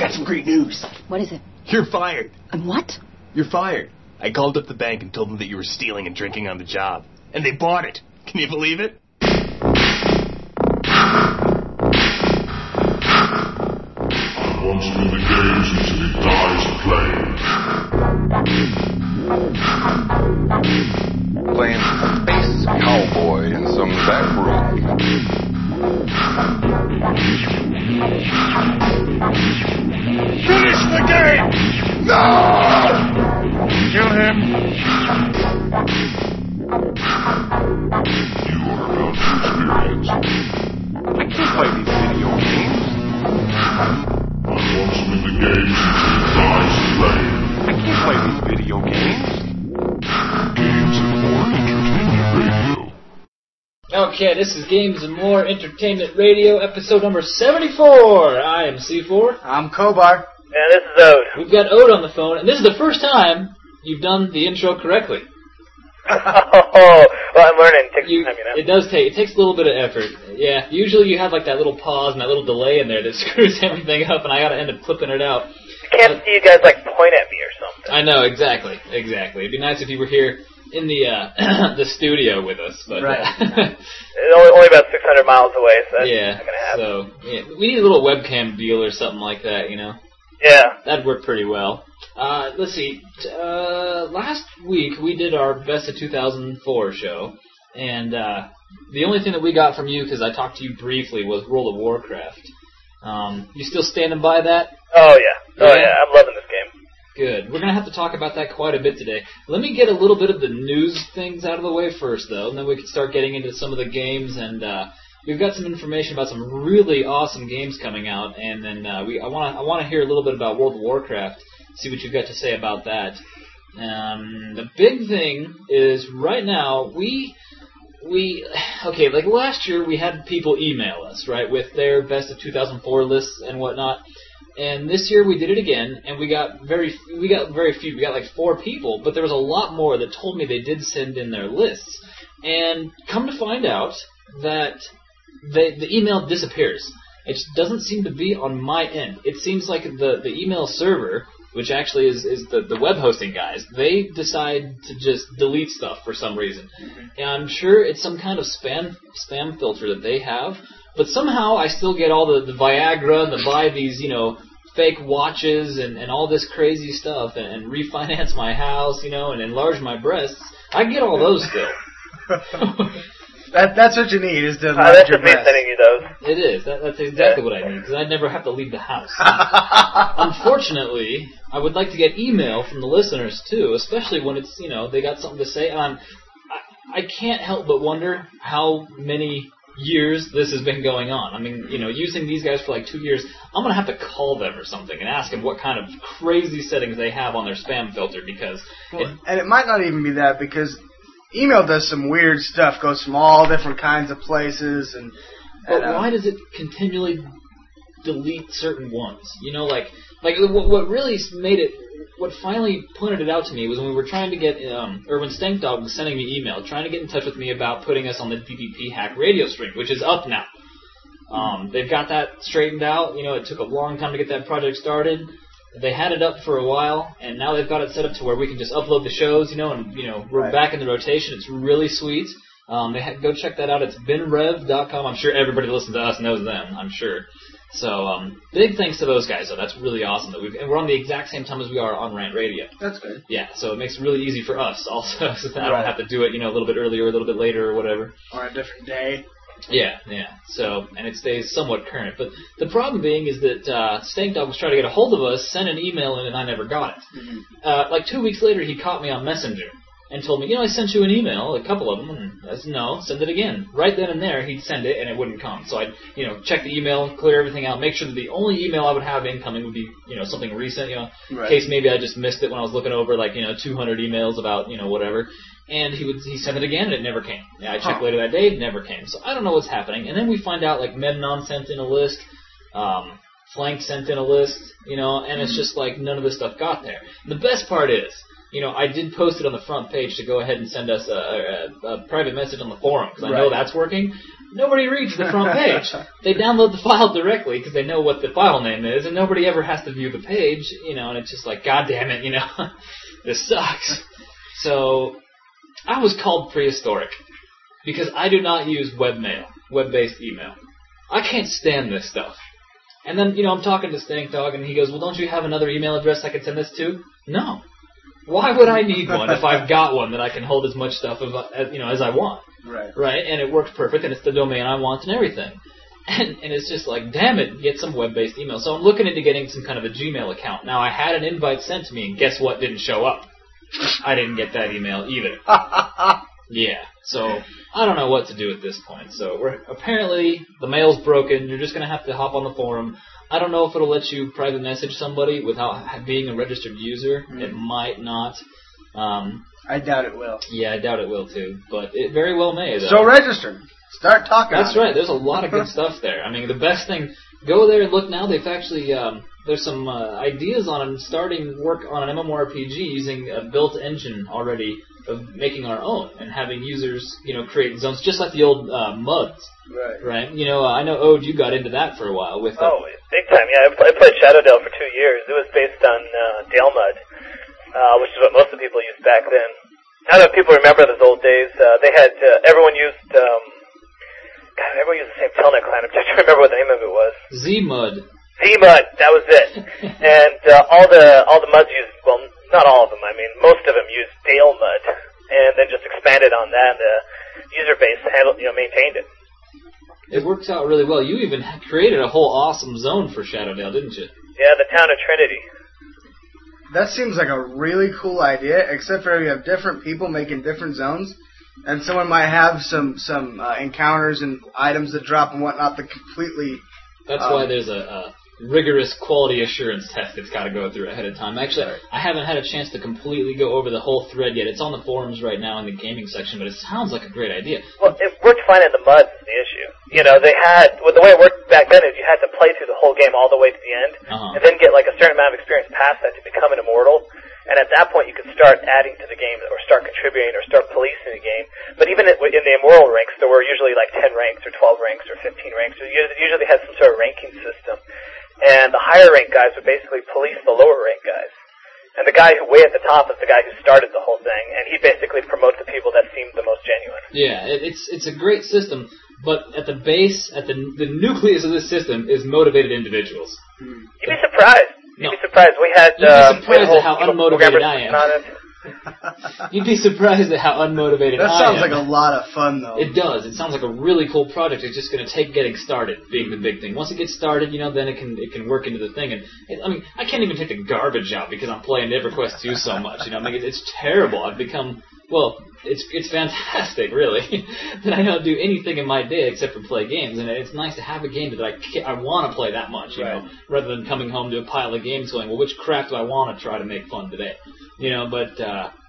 got some great news. What is it? You're fired. And what? You're fired. I called up the bank and told them that you were stealing and drinking on the job. And they bought it. Can you believe it? Once win the games until he dies playing. Playing space cowboy in some back room. Finish the game! No! Kill him! You are about to experience. I can't play these video games. I want to win the games until he dies playing. I can't play these video games. Games and More Entertainment Radio. Okay, this is Games and More Entertainment Radio, episode number 74. I am C4. I'm Kobar. And this is Ode. We've got Ode on the phone, and this is the first time you've done the intro correctly. Oh, well, I'm learning. It takes time, you know. It does take. It takes a little bit of effort. Yeah, usually you have like that little pause and that little delay in there that screws everything up, and I gotta end up clipping it out. I can't see you guys like point at me or something. I know, exactly. It'd be nice if you were here in the the studio with us, but Right. It's only about 600 miles away, so that's yeah. not gonna happen. So yeah, we need a little webcam deal or something like that, you know. Yeah. That'd work pretty well. Let's see. Last week we did our Best of 2004 show, and the only thing that we got from you, because I talked to you briefly, was World of Warcraft. You still standing by that? Oh yeah. I'm loving this game. Good. We're going to have to talk about that quite a bit today. Let me get a little bit of the news things out of the way first, though, and then we can start getting into some of the games, and we've got some information about some really awesome games coming out, and then I want to hear a little bit about World of Warcraft, see what you've got to say about that. The big thing is right now okay, like last year we had people email us, right, with their Best of 2004 lists and whatnot. And this year we did it again, and we got very few. We got like 4 people, but there was a lot more that told me they did send in their lists. And come to find out that the email disappears. It just doesn't seem to be on my end. It seems like the email server, which actually is the web hosting guys, they decide to just delete stuff for some reason. And I'm sure it's some kind of spam filter that they have. But somehow I still get all the Viagra and the buy these, fake watches and all this crazy stuff and refinance my house, and enlarge my breasts. I get all those still. That's what you need, is to That's enlarge your just me breasts. sending you those. It is. That's exactly what I need, because I never have to leave the house. Unfortunately, I would like to get email from the listeners, too, especially when it's, they got something to say. I can't help but wonder how many years this has been going on. I mean, using these guys for like 2 years, I'm going to have to call them or something and ask them what kind of crazy settings they have on their spam filter, because... And it might not even be that, because email does some weird stuff, goes from all different kinds of places, and why does it continually delete certain ones? What really made it... What finally pointed it out to me was when we were trying to get, or when Stankdog was sending me email, trying to get in touch with me about putting us on the DPP Hack radio stream, which is up now. They've got that straightened out. It took a long time to get that project started. They had it up for a while, and now they've got it set up to where we can just upload the shows, and we're back in the rotation. It's really sweet. Go check that out. It's binrev.com. I'm sure everybody that listens to us knows them, I'm sure. So, big thanks to those guys, though. That's really awesome. And we're on the exact same time as we are on Rant Radio. That's good. Yeah, so it makes it really easy for us, also, so that I don't have to do it, a little bit earlier or a little bit later or whatever. Or a different day. Yeah. So, and it stays somewhat current. But the problem being is that Stankdog was trying to get a hold of us, sent an email in, and I never got it. Mm-hmm. Like 2 weeks later, he caught me on Messenger and told me, I sent you an email, a couple of them, and I said, no, send it again. Right then and there, he'd send it, and it wouldn't come. So I'd, check the email, clear everything out, make sure that the only email I would have incoming would be, something recent, in case maybe I just missed it when I was looking over, 200 emails about, whatever. And he sent it again, and it never came. Yeah, I checked later that day, it never came. So I don't know what's happening. And then we find out, Memnon sent in a list, Flank sent in a list, and it's just none of this stuff got there. And the best part is, I did post it on the front page to go ahead and send us a private message on the forum, because I know that's working. Nobody reads the front page. They download the file directly because they know what the file name is, and nobody ever has to view the page, and it's just like, God damn it, this sucks. So I was called prehistoric because I do not use webmail, web-based email. I can't stand this stuff. And then, I'm talking to Stank Dog, and he goes, well, don't you have another email address I can send this to? No. Why would I need one if I've got one that I can hold as much stuff as I want? Right? And it works perfect, and it's the domain I want and everything. And it's just like, damn it, get some web-based email. So I'm looking into getting some kind of a Gmail account. Now, I had an invite sent to me, and guess what didn't show up? I didn't get that email either. Yeah, so I don't know what to do at this point. So apparently the mail's broken. You're just going to have to hop on the forum. I don't know if it'll let you private message somebody without being a registered user. It might not. I doubt it will. Yeah, I doubt it will too. But it very well may, though. So register. Start talking. That's right. There's a lot of good stuff there. I mean, the best thing, go there and look now. They've actually, there's some ideas on starting work on an MMORPG using a built engine already of making our own and having users, create zones just like the old MUDs. Right. I know, Ode, you got into that for a while with. Oh, big time. Yeah, I played Shadowdale for 2 years. It was based on Dale Mud, which is what most of the people used back then. I don't know if people remember those old days. They had everyone used. Everyone used the same Telnet client. I'm trying to remember what the name of it was. ZMud. ZMud, that was it. And all the MUDs used, well, not all of them. I mean, most of them used Dale Mud, and then just expanded on that. The user base maintained it. It works out really well. You even created a whole awesome zone for Shadowdale, didn't you? Yeah, the town of Trinity. That seems like a really cool idea, except for you have different people making different zones, and someone might have some encounters and items that drop and whatnot that completely... That's why there's a rigorous quality assurance test that's got to go through ahead of time. Actually, I haven't had a chance to completely go over the whole thread yet. It's on the forums right now in the gaming section, but it sounds like a great idea. Well, it worked fine in the MUDs is the issue. The way it worked back then is you had to play through the whole game all the way to the end, and then get like a certain amount of experience past that to become an immortal. And at that point, you could start adding to the game, or start contributing, or start policing the game. But even in the immortal ranks, there were usually like 10 ranks, or 12 ranks, or 15 ranks. So you usually had some sort of ranking system. And the higher rank guys would basically police the lower rank guys. And the guy who way at the top is the guy who started the whole thing, and he basically promotes the people that seem the most genuine. Yeah, it's a great system, but at the base, at the nucleus of this system is motivated individuals. You'd be surprised. No. You'd be surprised. We had You'd be surprised at how unmotivated I am. On it. You'd be surprised at how unmotivated I am. That sounds like a lot of fun, though. It does. It sounds like a really cool project. It's just going to take getting started being the big thing. Once it gets started, then it can work into the thing. And I can't even take the garbage out because I'm playing EverQuest 2 so much. It's terrible. I've become it's fantastic, really, that I don't do anything in my day except for play games. And it's nice to have a game that I want to play that much, rather than coming home to a pile of games going, well, which crap do I want to try to make fun today? But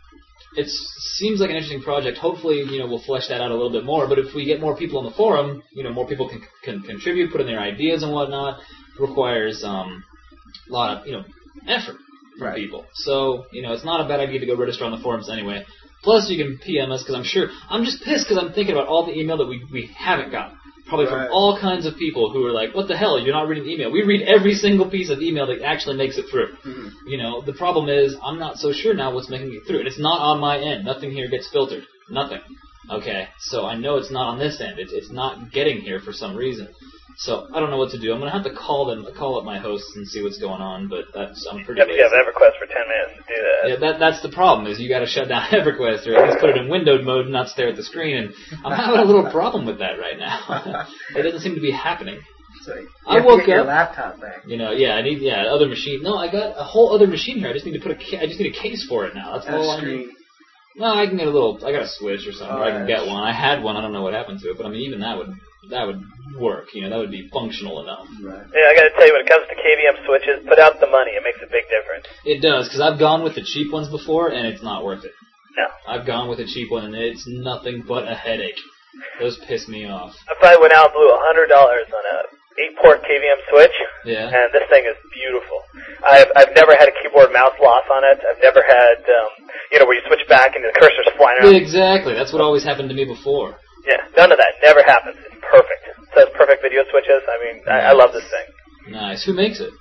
it seems like an interesting project. Hopefully, we'll flesh that out a little bit more. But if we get more people on the forum, more people can contribute, put in their ideas and whatnot. It requires a lot of, effort from people. So, it's not a bad idea to go register on the forums anyway. Plus, you can PM us, because I'm just pissed because I'm thinking about all the email that we haven't got. Probably from all kinds of people who are like, what the hell, you're not reading the email. We read every single piece of email that actually makes it through. Mm-hmm. The problem is, I'm not so sure now what's making it through. And it's not on my end. Nothing here gets filtered. Nothing. Okay, so I know it's not on this end. It's not getting here for some reason. So I don't know what to do. I'm going to have to call up my hosts and see what's going on, but I'm pretty lazy. You have EverQuest for 10 minutes to do that. Yeah, that's the problem, is you got to shut down EverQuest, or at least put it in windowed mode and not stare at the screen, and I'm having a little problem with that right now. It doesn't seem to be happening. So I woke up. Your laptop back. I need other machine. No, I got a whole other machine here. I just need a case for it now. That's all I need. No, I can get I got a Switch or something, or I can get one. I had one. I don't know what happened to it, but even that would work. That would be functional enough. Right. Yeah, I got to tell you, when it comes to KVM switches, put out the money. It makes a big difference. It does, because I've gone with the cheap ones before, and it's not worth it. No. I've gone with a cheap one, and it's nothing but a headache. Those piss me off. I probably went out and blew $100 on a 8-port KVM switch. Yeah. And this thing is beautiful. I've never had a keyboard mouse loss on it. I've never had where you switch back and the cursor's flying around. Exactly. That's what always happened to me before. Yeah, none of that. Never happens. It's perfect. It says perfect video switches. I mean, I love this thing. Nice. Who makes it?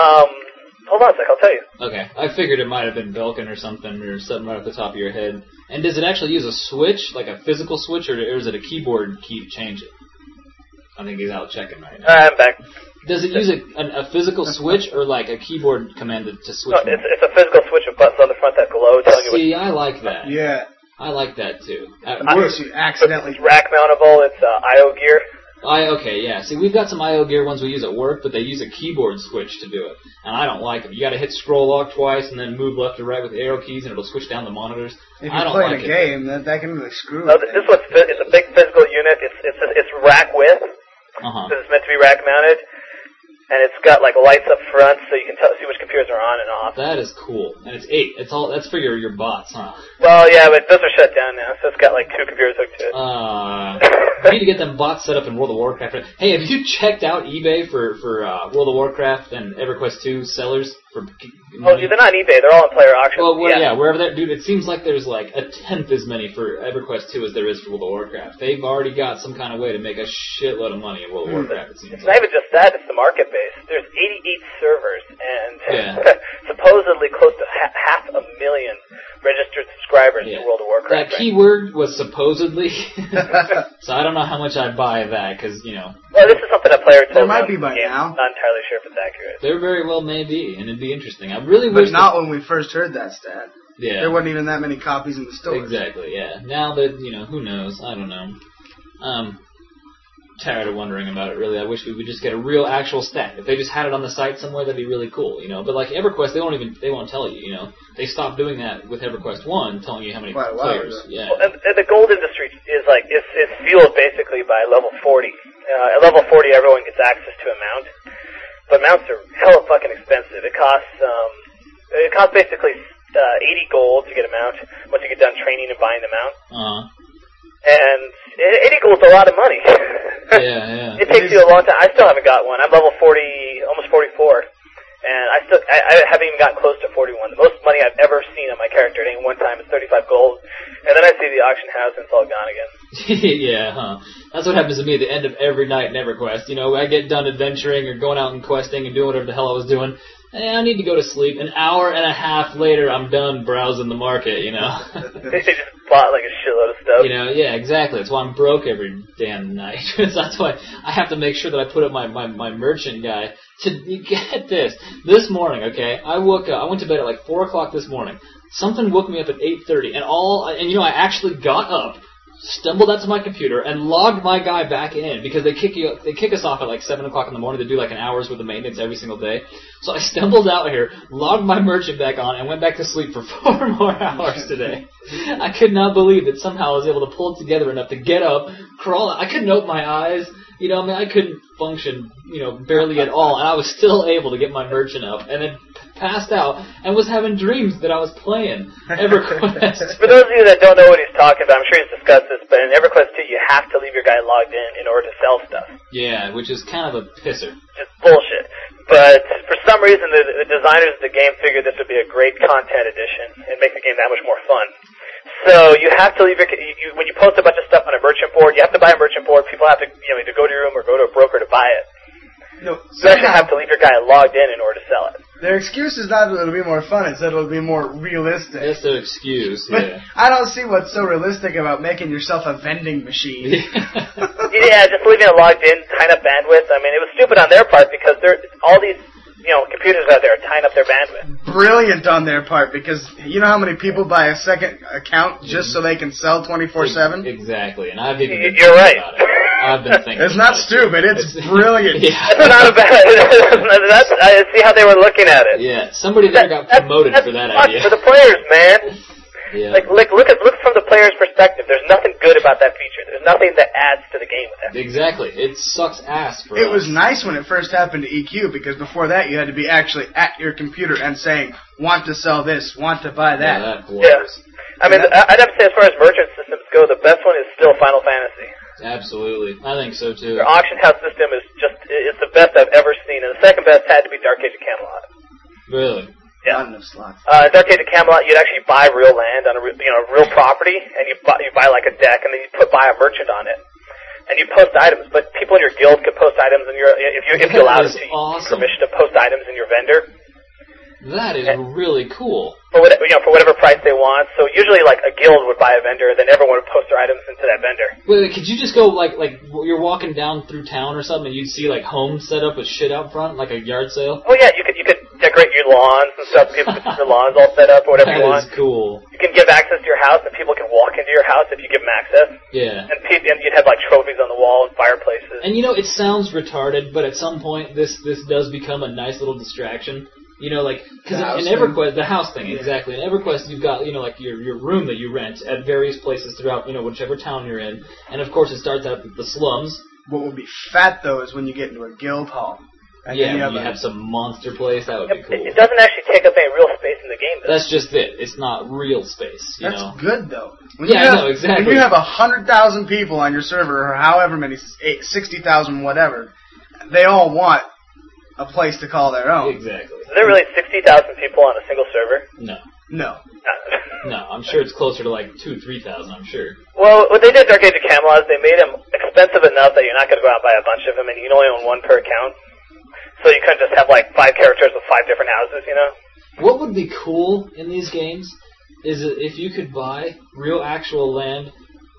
Hold on a sec. I'll tell you. Okay. I figured it might have been Belkin or something right off the top of your head. And does it actually use a switch, like a physical switch, or is it a keyboard key to change it? I think he's out checking right now. I'm back. Does it use a physical switch or like a keyboard command to switch? No, it's a physical switch with buttons on the front that glow telling you what... See, I like that. Yeah. I like that too. Worse, you accidentally... It's rack mountable. It's I/O gear. Okay, yeah. See, we've got some I/O gear ones we use at work, but they use a keyboard switch to do it, and I don't like them. You got to hit scroll lock twice and then move left or right with arrow keys, and it'll switch down the monitors. If you're playing a game, that can really screw it. This one's it's a big physical unit. It's rack width. Because it's meant to be rack mounted. And it's got like lights up front, so you can see which computers are on and off. That is cool, and it's 8. That's for your bots, huh? Well, yeah, but those are shut down now, so it's got like 2 computers hooked to it. You need to get them bots set up in World of Warcraft. Hey, have you checked out eBay for World of Warcraft and EverQuest 2 sellers for? Oh, they're not on eBay. They're all on player auction. Well, wherever they're, dude. It seems like there's like a 10th as many for EverQuest 2 as there is for World of Warcraft. They've already got some kind of way to make a shitload of money in World of Warcraft. It seems it's not even just that; it's the market base. There's 88 servers and supposedly close to 500,000 registered subscribers to World of Warcraft. That keyword was supposedly, so I don't know how much I'd buy that because Well, this is something a player told me. There might be by now. Not entirely sure if it's accurate. There very well may be, and it'd be interesting. I really wish. But not when we first heard that stat. Yeah. There wasn't even that many copies in the stores. Exactly. Yeah. Now that who knows? I don't know. Tired of wondering about it, really. I wish we would just get a real actual stat. If they just had it on the site somewhere, that'd be really cool, But like EverQuest, they won't tell you, They stopped doing that with EverQuest 1, telling you how many players. Yeah. Well, and the gold industry is fueled basically by level 40. At level 40, everyone gets access to a mount, but mounts are hella fucking expensive. It costs basically 80 gold to get a mount once you get done training and buying the mount. And 80 gold is a lot of money. Yeah. It takes you a long time. I still haven't got one. I'm level 40, almost 44, and I haven't even gotten close to 41. The most money I've ever seen on my character at any one time is 35 gold, and then I see the auction house and it's all gone again. Yeah, huh. That's what happens to me at the end of every night in EverQuest. I get done adventuring or going out and questing and doing whatever the hell I was doing. I need to go to sleep. An hour and a half later, I'm done browsing the market, They just bought like a shitload of stuff. Yeah, exactly. That's why I'm broke every damn night. That's why I have to make sure that I put up my merchant guy to get this. This morning, okay, I woke up. I went to bed at like 4 o'clock this morning. Something woke me up at 8:30, and I actually got up, stumbled out to my computer, and logged my guy back in because they kick us off at like 7 o'clock in the morning to do like an hour's worth of maintenance every single day. So I stumbled out here, logged my merchant back on, and went back to sleep for 4 more hours today. I could not believe that somehow I was able to pull it together enough to get up, crawl out. I couldn't open my eyes. I couldn't function, barely at all, and I was still able to get my merchant up, and then passed out, and was having dreams that I was playing EverQuest. For those of you that don't know what he's talking about, I'm sure he's discussed this, but in EverQuest 2, you have to leave your guy logged in order to sell stuff. Yeah, which is kind of a pisser. It's bullshit. But for some reason, the designers of the game figured this would be a great content addition and make the game that much more fun. So you have to leave when you post a bunch of stuff on a merchant board, you have to buy a merchant board. People have to either go to your room or go to a broker to buy it. You actually have to leave your guy logged in order to sell it. Their excuse is not that it'll be more fun, it's that it'll be more realistic. That's their excuse, But I don't see what's so realistic about making yourself a vending machine. Yeah, just leaving it logged in, tying up bandwidth. I mean, it was stupid on their part because all these computers out there are tying up their bandwidth. Brilliant on their part, because you know how many people buy a second account just so they can sell 24/7? Exactly, and I've even been You're right. about it. I've been thinking. It's not stupid. It's brilliant. Yeah. That's not a bad. I see how they were looking at it. Yeah, somebody there got promoted for that idea. For the players, man. Yeah. Like look from the player's perspective. There's nothing good about that feature. There's nothing that adds to the game with that. Exactly. It sucks ass for It us. was nice when it first happened to EQ, because before that you had to be actually at your computer and saying, want to sell this, want to buy that. Yeah, that blows. I mean, I'd have to say as far as merchant systems go, the best one is still Final Fantasy. Absolutely. I think so, too. Their auction house system is the best I've ever seen, and the second best had to be Dark Age of Camelot. Really? Yeah. Not enough slots. Dark Age of Camelot, you'd actually buy real land on a real property, and you buy like a deck, and then you buy a merchant on it, and you post items. But people in your guild could post items, and if you allow them to, awesome. permission to post items in your vendor. That is really cool. For whatever price they want. So usually, like, a guild would buy a vendor, then everyone would post their items into that vendor. Wait, could you just go, like you're walking down through town or something, and you'd see, like, homes set up with shit out front, like a yard sale? Oh, yeah, you could decorate your lawns and stuff, get your lawns all set up or whatever you want. That is cool. You can give access to your house, and people can walk into your house if you give them access. Yeah. And you'd have, like, trophies on the wall and fireplaces. And, it sounds retarded, but at some point, this does become a nice little distraction. Like, because in EverQuest, the house thing, exactly. In EverQuest, you've got, like your room that you rent at various places throughout, whichever town you're in. And of course, it starts out with the slums. What would be fat, though, is when you get into a guild hall. And you have some monster place, that would be cool. It doesn't actually take up any real space in the game, though. That's just it. It's not real space, That's good, though. I know, exactly. When you have 100,000 people on your server, or however many, 60,000, whatever, they all want a place to call their own. Exactly. Is there really 60,000 people on a single server? No. No, I'm sure it's closer to like 2,000 or 3,000, I'm sure. Well, what they did in Dark Age of Camelot is they made them expensive enough that you're not going to go out and buy a bunch of them, and you can only own one per account. So you couldn't just have like 5 characters with 5 different houses, What would be cool in these games is if you could buy real actual land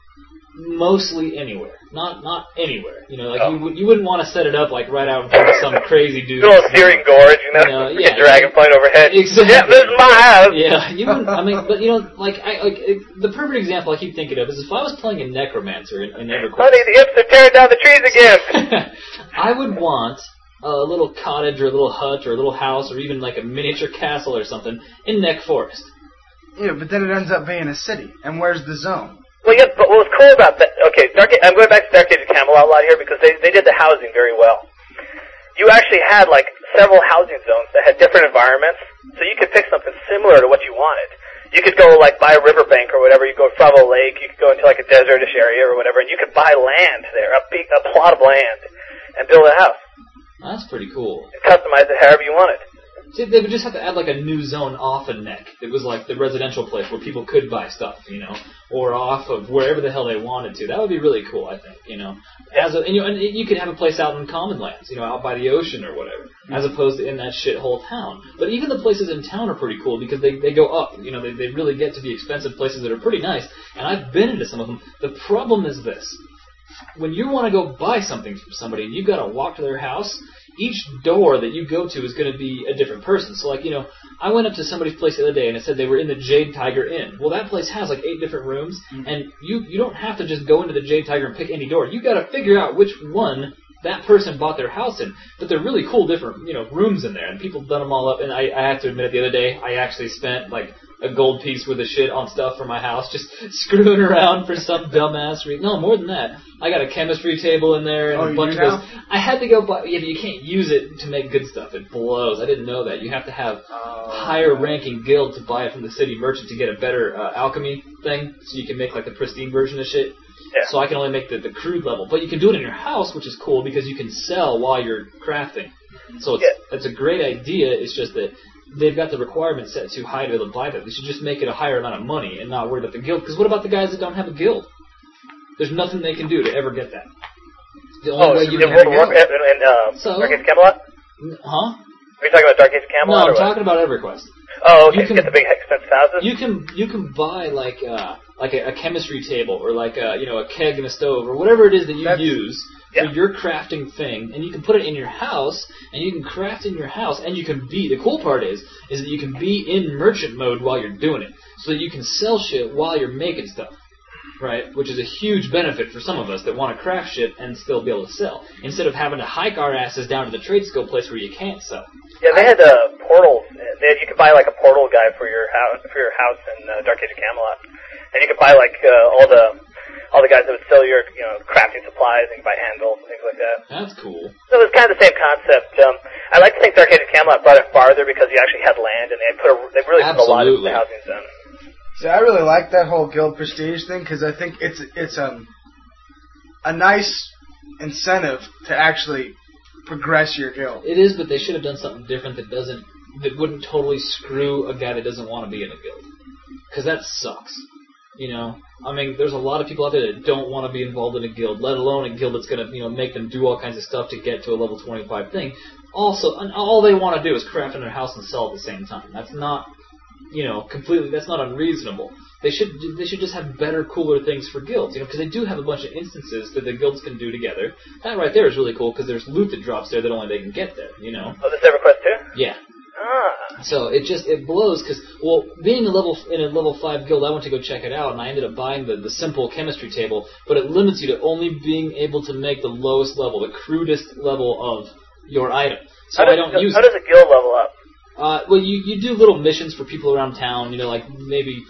mostly anywhere. Not anywhere. You wouldn't want to set it up like right out in front of some crazy dude. A little Syrian gorge, a dragon flying overhead. Exactly. Yeah, this is my house. Yeah, you wouldn't. I mean, but the perfect example I keep thinking of is if I was playing a necromancer in EverQuest. Honey, the imps are tearing down the trees again. I would want a little cottage or a little hut or a little house or even like a miniature castle or something in Neck Forest. Yeah, but then it ends up being a city. And where's the zone? Well, yeah, but what was cool about that... Okay, I'm going back to Dark Age of Camelot a lot here because they did the housing very well. You actually had, like, several housing zones that had different environments, so you could pick something similar to what you wanted. You could go, like, by a riverbank or whatever. You go to Fravo Lake, you could go into, like, a desertish area or whatever, and you could buy land there, a plot of land, and build a house. That's pretty cool. And customize it however you wanted. See, they would just have to add like a new zone off of Neck. It was like the residential place where people could buy stuff, or off of wherever the hell they wanted to. That would be really cool, I think, and you could have a place out in common lands, out by the ocean or whatever, as opposed to in that shithole town. But even the places in town are pretty cool because they go up. They really get to be expensive places that are pretty nice. And I've been into some of them. The problem is this. When you want to go buy something from somebody and you've got to walk to their house, each door that you go to is going to be a different person. So, like, I went up to somebody's place the other day and it said they were in the Jade Tiger Inn. Well, that place has like 8 different rooms, and you don't have to just go into the Jade Tiger and pick any door. You got to figure out which one that person bought their house in. But they're really cool different, rooms in there, and people done them all up. And I have to admit, it the other day, I actually spent like a gold piece worth of shit on stuff for my house, just screwing around for some dumbass reason. No, more than that. I got a chemistry table in there and a bunch of those. I had to go buy. Yeah, but you can't use it to make good stuff. It blows. I didn't know that. You have to have higher ranking guild to buy it from the city merchant to get a better alchemy thing, so you can make like the pristine version of shit. Yeah. So I can only make the crude level. But you can do it in your house, which is cool because you can sell while you're crafting. So it's a great idea. It's just that they've got the requirements set too high to be able to buy that. They should just make it a higher amount of money and not worry about the guild. Because what about the guys that don't have a guild? There's nothing they can do to ever get that. The only way you can World of Warcraft and Dark Age of Camelot? Huh? Are you talking about Dark Age of Camelot? No, I'm talking about EverQuest. Oh, okay. You get the big expensive houses? You can buy like a chemistry table or like a keg and a stove or whatever it is that you use for your crafting thing, and you can put it in your house, and you can craft in your house, and you can be, the cool part is that you can be in merchant mode while you're doing it, so that you can sell shit while you're making stuff, right? Which is a huge benefit for some of us that want to craft shit and still be able to sell, instead of having to hike our asses down to the trade skill place where you can't sell. Yeah, they had portals. You could buy like a portal guy for your house in Dark Age of Camelot, and you could buy like all the guys that would sell your crafting supplies, and you buy handles and things like that. That's cool. So it was kind of the same concept. I like to think Dark Age of Camelot brought it farther because you actually had land, and they really put a lot into the housing zone. See, I really like that whole guild prestige thing because I think it's a nice incentive to actually progress your guild. It is, but they should have done something different that doesn't that wouldn't totally screw a guy that doesn't want to be in a guild. Because that sucks. You know? I mean, there's a lot of people out there that don't want to be involved in a guild, let alone a guild that's going to, make them do all kinds of stuff to get to a level 25 thing. Also, and all they want to do is craft in their house and sell at the same time. That's not, completely, that's not unreasonable. They should just have better, cooler things for guilds, because they do have a bunch of instances that the guilds can do together. That right there is really cool, because there's loot that drops there that only they can get there, Oh, this EverQuest 2? Yeah. Ah. So it blows, because, being in a level 5 guild, I went to go check it out, and I ended up buying the simple chemistry table, but it limits you to only being able to make the lowest level, the crudest level of your item. So I don't use it. How does a guild level up? Well, you do little missions for people around town, like maybe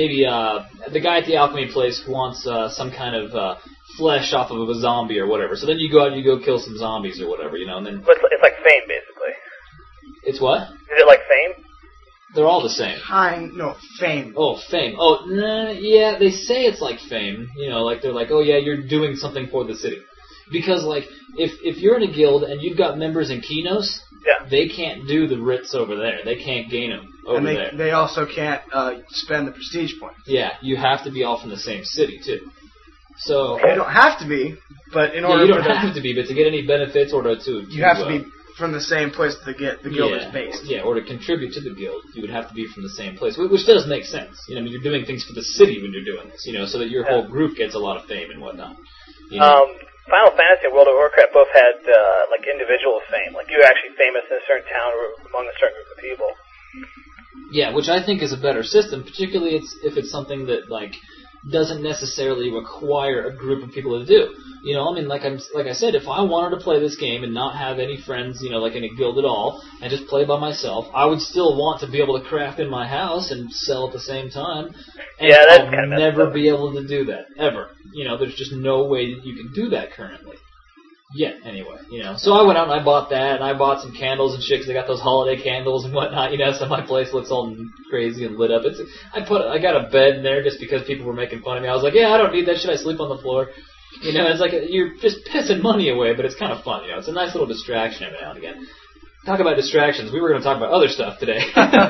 the guy at the alchemy place wants some kind of flesh off of a zombie or whatever. So then you go out and you go kill some zombies or whatever, and then... But it's like Fame, basically. It's what? Is it like Fame? They're all the same. Fame. Oh, Fame. Oh, yeah, they say it's like Fame. They're like, oh yeah, you're doing something for the city. Because, if you're in a guild and you've got members in Kinos, yeah, they can't do the writs over there. They can't gain them over there. And they also can't spend the prestige points. Yeah, you have to be all from the same city, too. So you don't have to be, but in order you don't have to be, but to get any benefits or to you have to be from the same place to get the guild is based. Yeah, or to contribute to the guild, you would have to be from the same place, which does make sense. You're doing things for the city when you're doing this, so that your whole group gets a lot of fame and whatnot. Final Fantasy and World of Warcraft both had individual fame. Like you were actually famous in a certain town or among a certain group of people. Yeah, which I think is a better system, particularly if it's something that doesn't necessarily require a group of people to do. Like I said, if I wanted to play this game and not have any friends, in a guild at all, and just play by myself, I would still want to be able to craft in my house and sell at the same time. And yeah, that's I'll never be able to do that, ever. There's just no way that you can do that currently. Yet, anyway, So I went out and I bought that, and I bought some candles and shit, because they got those holiday candles and whatnot, so my place looks all crazy and lit up. I got a bed in there just because people were making fun of me. I was like, yeah, I don't need that shit, I sleep on the floor. It's like you're just pissing money away, but it's kind of fun, It's a nice little distraction every now and again. Talk about distractions. We were going to talk about other stuff today.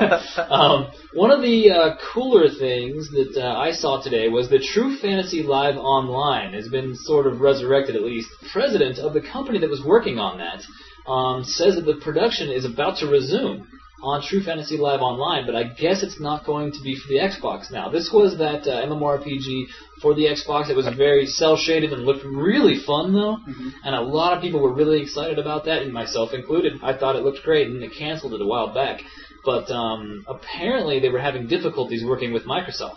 One of the cooler things that I saw today was that True Fantasy Live Online has been sort of resurrected, at least. The president of the company that was working on that says that the production is about to resume on True Fantasy Live Online, but I guess it's not going to be for the Xbox now. This was that MMORPG for the Xbox. It was very cel-shaded and looked really fun, though, and a lot of people were really excited about that, and myself included. I thought it looked great, and they canceled it a while back. But apparently they were having difficulties working with Microsoft.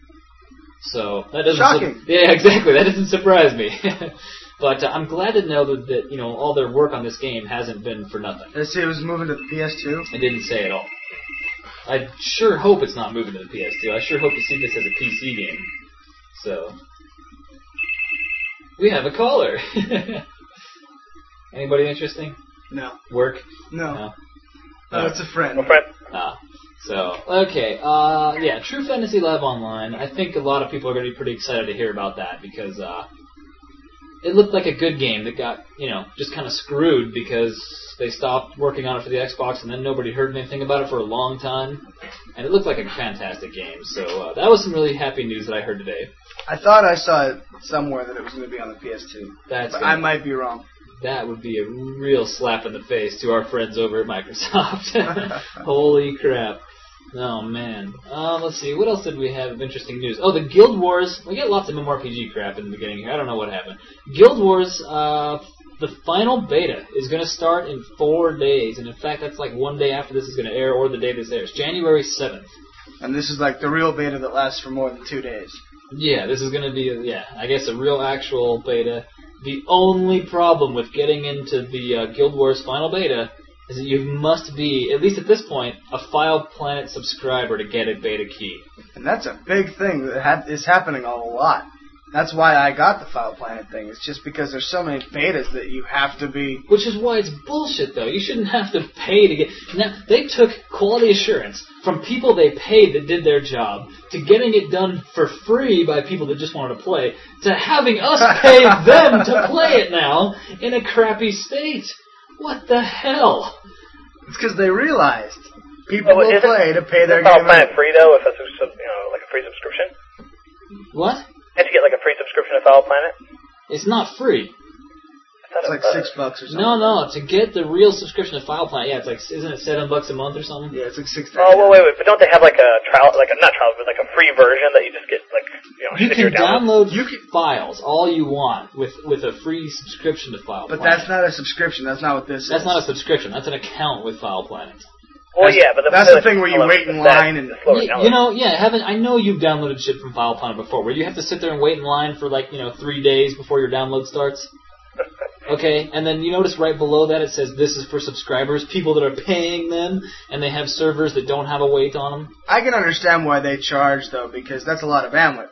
So that doesn't... Shocking! Yeah, exactly. That doesn't surprise me. But I'm glad to know that all their work on this game hasn't been for nothing. Did it say it was moving to the PS2? It didn't say at all. I sure hope it's not moving to the PS2. I sure hope to see this as a PC game. So, we have a caller. Anybody interesting? No. Work? No. Oh, it's a friend. A friend. So, okay. Yeah, True Fantasy Live Online. I think a lot of people are going to be pretty excited to hear about that because it looked like a good game that got, just kind of screwed because they stopped working on it for the Xbox and then nobody heard anything about it for a long time. And it looked like a fantastic game. So that was some really happy news that I heard today. I thought I saw it somewhere that it was going to be on the PS2. But I might be wrong. That would be a real slap in the face to our friends over at Microsoft. Holy crap. Oh, man. Let's see. What else did we have of interesting news? Oh, the Guild Wars. We got lots of MMORPG crap in the beginning here. I don't know what happened. Guild Wars, the final beta is going to start in 4 days. And, in fact, that's like one day after this is going to air or the day this airs. January 7th. And this is like the real beta that lasts for more than 2 days. Yeah, this is going to be, I guess a real actual beta. The only problem with getting into the Guild Wars final beta is that you must be, at least at this point, a File Planet subscriber to get a beta key. And that's a big thing that is happening a lot. That's why I got the File Planet thing. It's just because there's so many betas that you have to be... Which is why it's bullshit, though. You shouldn't have to pay to get... Now, they took quality assurance from people they paid that did their job to getting it done for free by people that just wanted to play to having us pay them to play it now in a crappy state. What the hell? It's because they realized People will play to pay their Final game. Planet free though, if that's like a free subscription. What? Can't you get like a free subscription to Final Planet? It's not free. It's like $6 or something. No. To get the real subscription to Final Planet, yeah, it's like, isn't it $7 a month or something? Yeah, it's like $6. Oh, well, wait, but don't they have like a trial, like a not trial, but like a free version that you just get like You can download files all you want with a free subscription to File Planet. But that's not a subscription. That's not what this is. That's not a subscription. That's an account with File Planet. Well, yeah, but that's the thing where you wait in line and I know you've downloaded shit from File Planet before, where you have to sit there and wait in line for 3 days before your download starts. Okay, and then you notice right below that it says this is for subscribers, people that are paying them, and they have servers that don't have a wait on them. I can understand why they charge though, because that's a lot of bandwidth.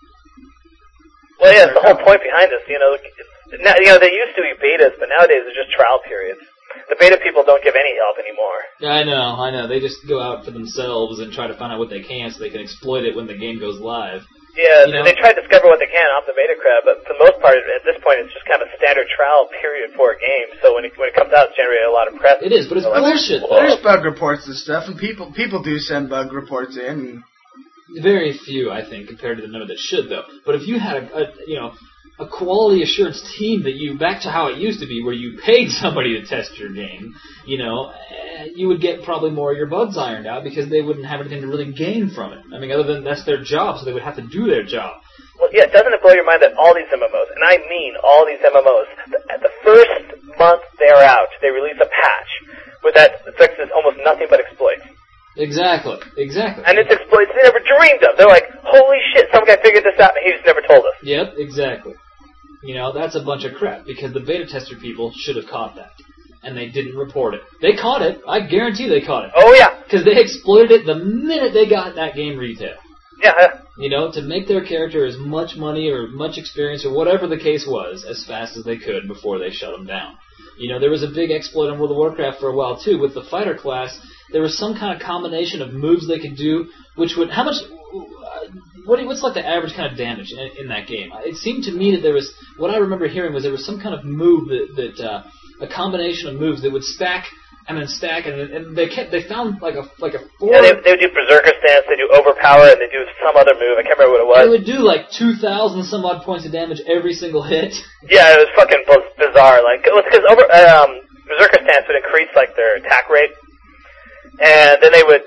Well, yeah, it's the whole point behind this. They used to be betas, but nowadays they're just trial periods. The beta people don't give any help anymore. I know. They just go out for themselves and try to find out what they can so they can exploit it when the game goes live. Yeah, they try to discover what they can off the beta crowd, but for the most part, at this point, it's just kind of a standard trial period for a game. So when it comes out, it's generated a lot of press. It is, but it's bullshit. There's bug reports and stuff, and people do send bug reports in. Very few, I think, compared to the number that should, though. But if you had a quality assurance team that back to how it used to be, where you paid somebody to test your game, you would get probably more of your bugs ironed out because they wouldn't have anything to really gain from it. I mean, other than that's their job, so they would have to do their job. Well, yeah, doesn't it blow your mind that all these MMOs, and I mean all these MMOs, at the first month they're out, they release a patch that fixes almost nothing but exploits. Exactly. And it's exploits they never dreamed of. They're like, holy shit, some guy figured this out and he just never told us. Yep, exactly. That's a bunch of crap, because the beta tester people should have caught that. And they didn't report it. They caught it. I guarantee they caught it. Oh, yeah. Because they exploited it the minute they got that game retail. Yeah. To make their character as much money or much experience or whatever the case was as fast as they could before they shut them down. There was a big exploit on World of Warcraft for a while, too. With the fighter class, there was some kind of combination of moves they could do, which would... How much... What's like the average kind of damage in that game? It seemed to me that there was... What I remember hearing was there was some kind of move that a combination of moves that would stack and then stack, and they found like a four... Yeah, they would do Berserker Stance, they do Overpower, and they do some other move. I can't remember what it was. They would do like 2,000 some odd points of damage every single hit. Yeah, it was fucking bizarre. Like, because Berserker Stance would increase like their attack rate, and then they would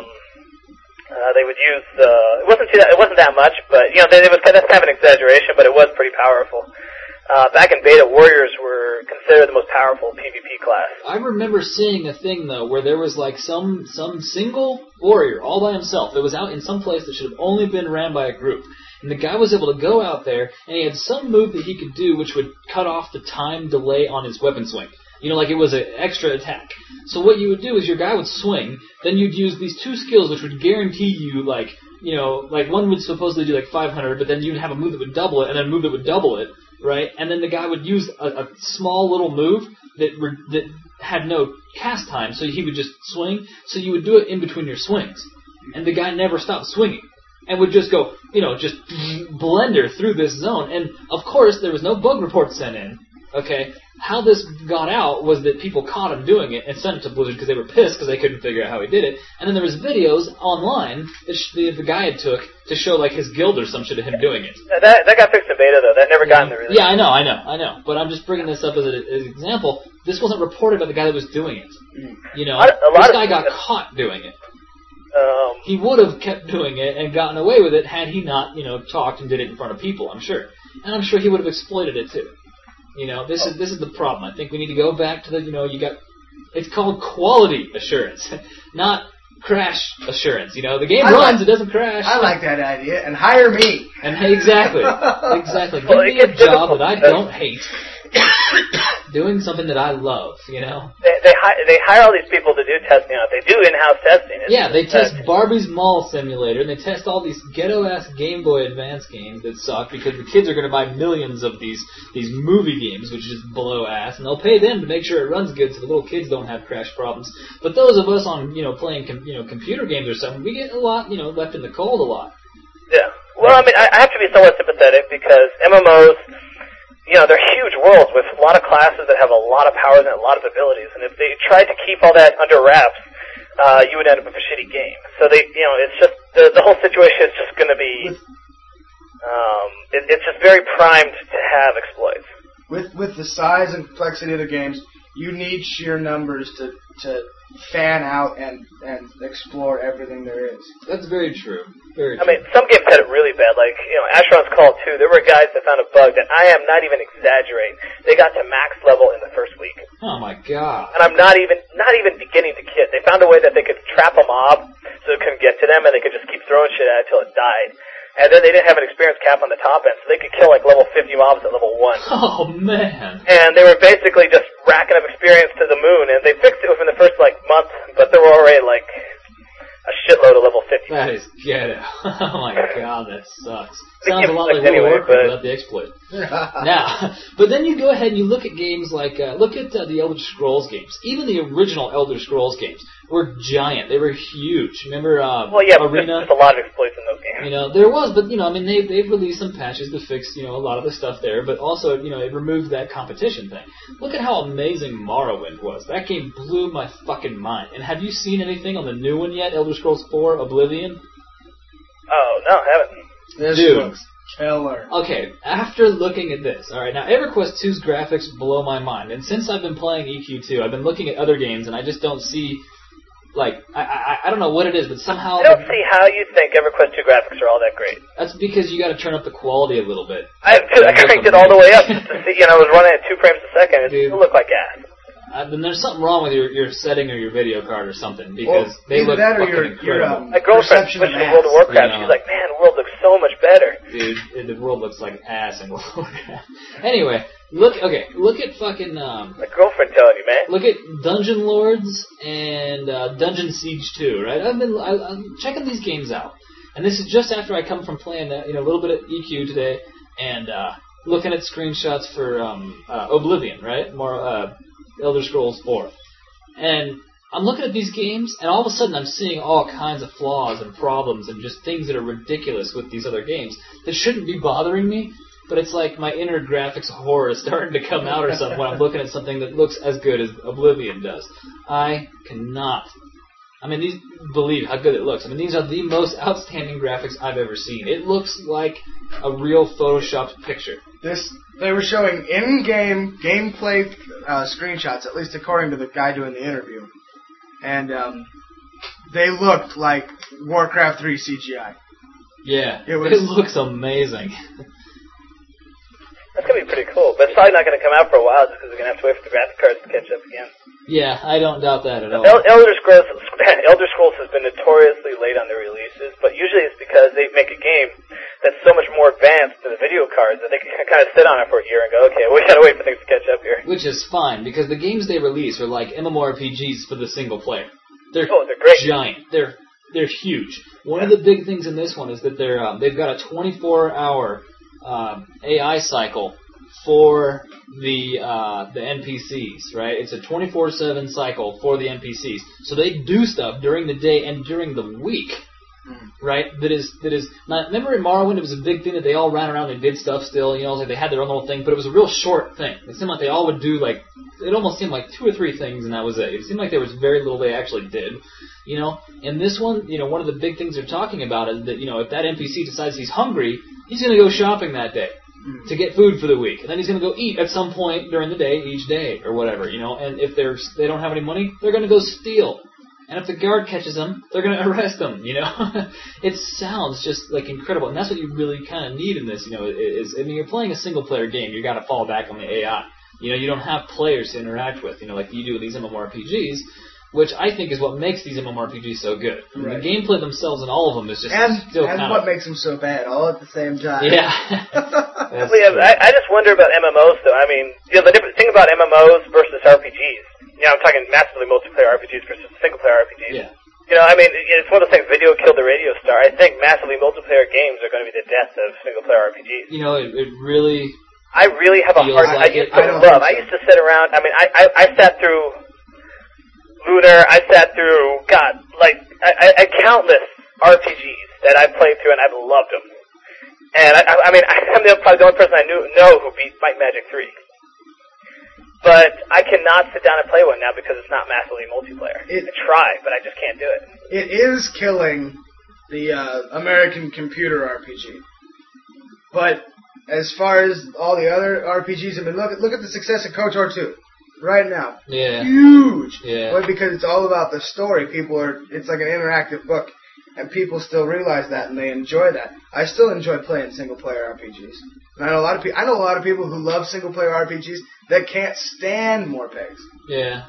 use it wasn't that much, but that's kind of an exaggeration, but it was pretty powerful. Back in beta, warriors were considered the most powerful PvP class. I remember seeing a thing though where there was like some single warrior all by himself that was out in some place that should have only been ran by a group. And the guy was able to go out there and he had some move that he could do which would cut off the time delay on his weapon swing. Like it was an extra attack. So what you would do is your guy would swing, then you'd use these two skills which would guarantee you like one would supposedly do like 500, but then you'd have a move that would double it and then a move that would double it, right? And then the guy would use a small little move that had no cast time, so he would just swing, so you would do it in between your swings. And the guy never stopped swinging. And would just go, just blender through this zone. And, of course, there was no bug report sent in. Okay? How this got out was that people caught him doing it and sent it to Blizzard because they were pissed because they couldn't figure out how he did it. And then there was videos online that the guy had took to show, like, his guild or some shit of him doing it. That got fixed in beta, though. That never got in the release. Yeah, I know. But I'm just bringing this up as an example. This wasn't reported by the guy that was doing it. This guy got caught doing it. He would have kept doing it and gotten away with it had he not, talked and did it in front of people, I'm sure. And I'm sure he would have exploited it too. This is the problem. I think we need to go back to it's called quality assurance, not crash assurance. The game runs, it doesn't crash. I like that idea, and hire me. And hey, exactly. Give me a job that I don't hate. Doing something that I love, They hire all these people to do testing on it. They do in-house testing. They test Barbie's Mall Simulator, and they test all these ghetto-ass Game Boy Advance games that suck because the kids are going to buy millions of these movie games, which is below ass, and they'll pay them to make sure it runs good so the little kids don't have crash problems. But those of us on, playing, computer games or something, we get a lot, left in the cold a lot. Yeah. Well, I mean, I have to be somewhat sympathetic because MMOs... they're huge worlds with a lot of classes that have a lot of powers and a lot of abilities. And if they tried to keep all that under wraps, you would end up with a shitty game. So it's just the whole situation is just going to be. It's just very primed to have exploits. With the size and complexity of the games, you need sheer numbers to fan out and explore everything there is. That's very true. Very true. I mean, some games had it really bad. Like, Asheron's Call 2, there were guys that found a bug that I am not even exaggerating. They got to max level in the first week. Oh my god. And I'm not even beginning to kid. They found a way that they could trap a mob so it couldn't get to them, and they could just keep throwing shit at it until it died. And then they didn't have an experience cap on the top end, so they could kill like level 50 mobs at level 1. Oh man. And they were basically just racking up experience to the moon, and they fixed it within the first month, but there were already like a shitload of level 50. That is ghetto. Oh my god, that sucks. Sounds a lot like World of Warcraft without the exploit. Now, but then you go ahead and you look at games like, look at the Elder Scrolls games. Even the original Elder Scrolls games were giant. They were huge. Remember Arena? There's a lot of exploits in those games. There was, but, they've released some patches to fix, a lot of the stuff there, but also, it removed that competition thing. Look at how amazing Morrowind was. That game blew my fucking mind. And have you seen anything on the new one yet, Elder Scrolls 4 Oblivion? Oh, no, I haven't. This Dude. looks killer. Okay, after looking at this, alright, now EverQuest 2's graphics blow my mind, and since I've been playing EQ2, I've been looking at other games, and I just don't see, I don't know what it is, but somehow... I don't see how you think EverQuest 2 graphics are all that great. That's because you gotta turn up the quality a little bit. I cranked it all the way up just to see, I was running at 2 frames a second, it still looked like ass. Then there's something wrong with your setting or your video card or something, because they look that or fucking incredible. My girlfriend switched to World of Warcraft, she's like, man, the world looks so much better. Dude, the world looks like ass in World of Warcraft. Anyway, look at fucking, my girlfriend telling you, man. Look at Dungeon Lords and Dungeon Siege 2, right? I'm checking these games out. And this is just after I come from playing a little bit of EQ today and looking at screenshots for Oblivion, right? More Elder Scrolls 4. And I'm looking at these games, and all of a sudden I'm seeing all kinds of flaws and problems and just things that are ridiculous with these other games that shouldn't be bothering me, but it's like my inner graphics horror is starting to come out or something when I'm looking at something that looks as good as Oblivion does. I cannot. Believe how good it looks. These are the most outstanding graphics I've ever seen. It looks like a real photoshopped picture. They were showing in-game gameplay screenshots, at least according to the guy doing the interview, and they looked like Warcraft 3 CGI. Yeah, it looks amazing. That's going to be pretty cool, but it's probably not going to come out for a while just because we're going to have to wait for the graphic cards to catch up again. Yeah, I don't doubt that at all. Elder Scrolls has been notoriously late on their releases, but usually it's because they make a game that's so much more advanced than the video cards that they can kind of sit on it for a year and go, okay, we got to wait for things to catch up here. Which is fine, because the games they release are like MMORPGs for the single player. They're great. Giant. They're huge. One of the big things in this one is that they've got a 24-hour AI cycle for the NPCs, right? It's a 24/7 cycle for the NPCs. So they do stuff during the day and during the week, right? That is. Now, remember in Morrowind, it was a big thing that they all ran around and did stuff still. Like they had their own little thing, but it was a real short thing. It seemed like they all would do it almost seemed like 2 or 3 things, and that was it. It seemed like there was very little they actually did. In this one, one of the big things they're talking about is that if that NPC decides he's hungry, he's going to go shopping that day to get food for the week, and then he's going to go eat at some point during the day, each day or whatever. And if they don't have any money, they're going to go steal. And if the guard catches them, they're going to arrest them, It sounds just, incredible. And that's what you really kind of need in this, you're playing a single-player game, you got to fall back on the AI. You don't have players to interact with, like you do with these MMORPGs, which I think is what makes these MMORPGs so good. Right. The gameplay themselves and all of them is just still kind of... And what makes them so bad, all at the same time. Yeah. I just wonder about MMOs, though. The different thing about MMOs versus RPGs, I'm talking massively multiplayer RPGs versus single-player RPGs. Yeah. It's one of those things, video killed the radio star. I think massively multiplayer games are going to be the death of single-player RPGs. It really... I really have a hard... Like I used to sit around... I sat through... Lunar, I sat through, I countless RPGs that I've played through and I've loved them. And I'm probably the only person I know who beat Might Magic 3. But I cannot sit down and play one now because it's not massively multiplayer. I try, but I just can't do it. It is killing the American computer RPG. But as far as all the other RPGs, I mean, look at the success of KOTOR 2 right now. Yeah. Huge. Yeah. But because it's all about the story, it's like an interactive book, and people still realize that and they enjoy that. I still enjoy playing single player RPGs. And I know a lot of people who love single player RPGs that can't stand Morpegs. Yeah.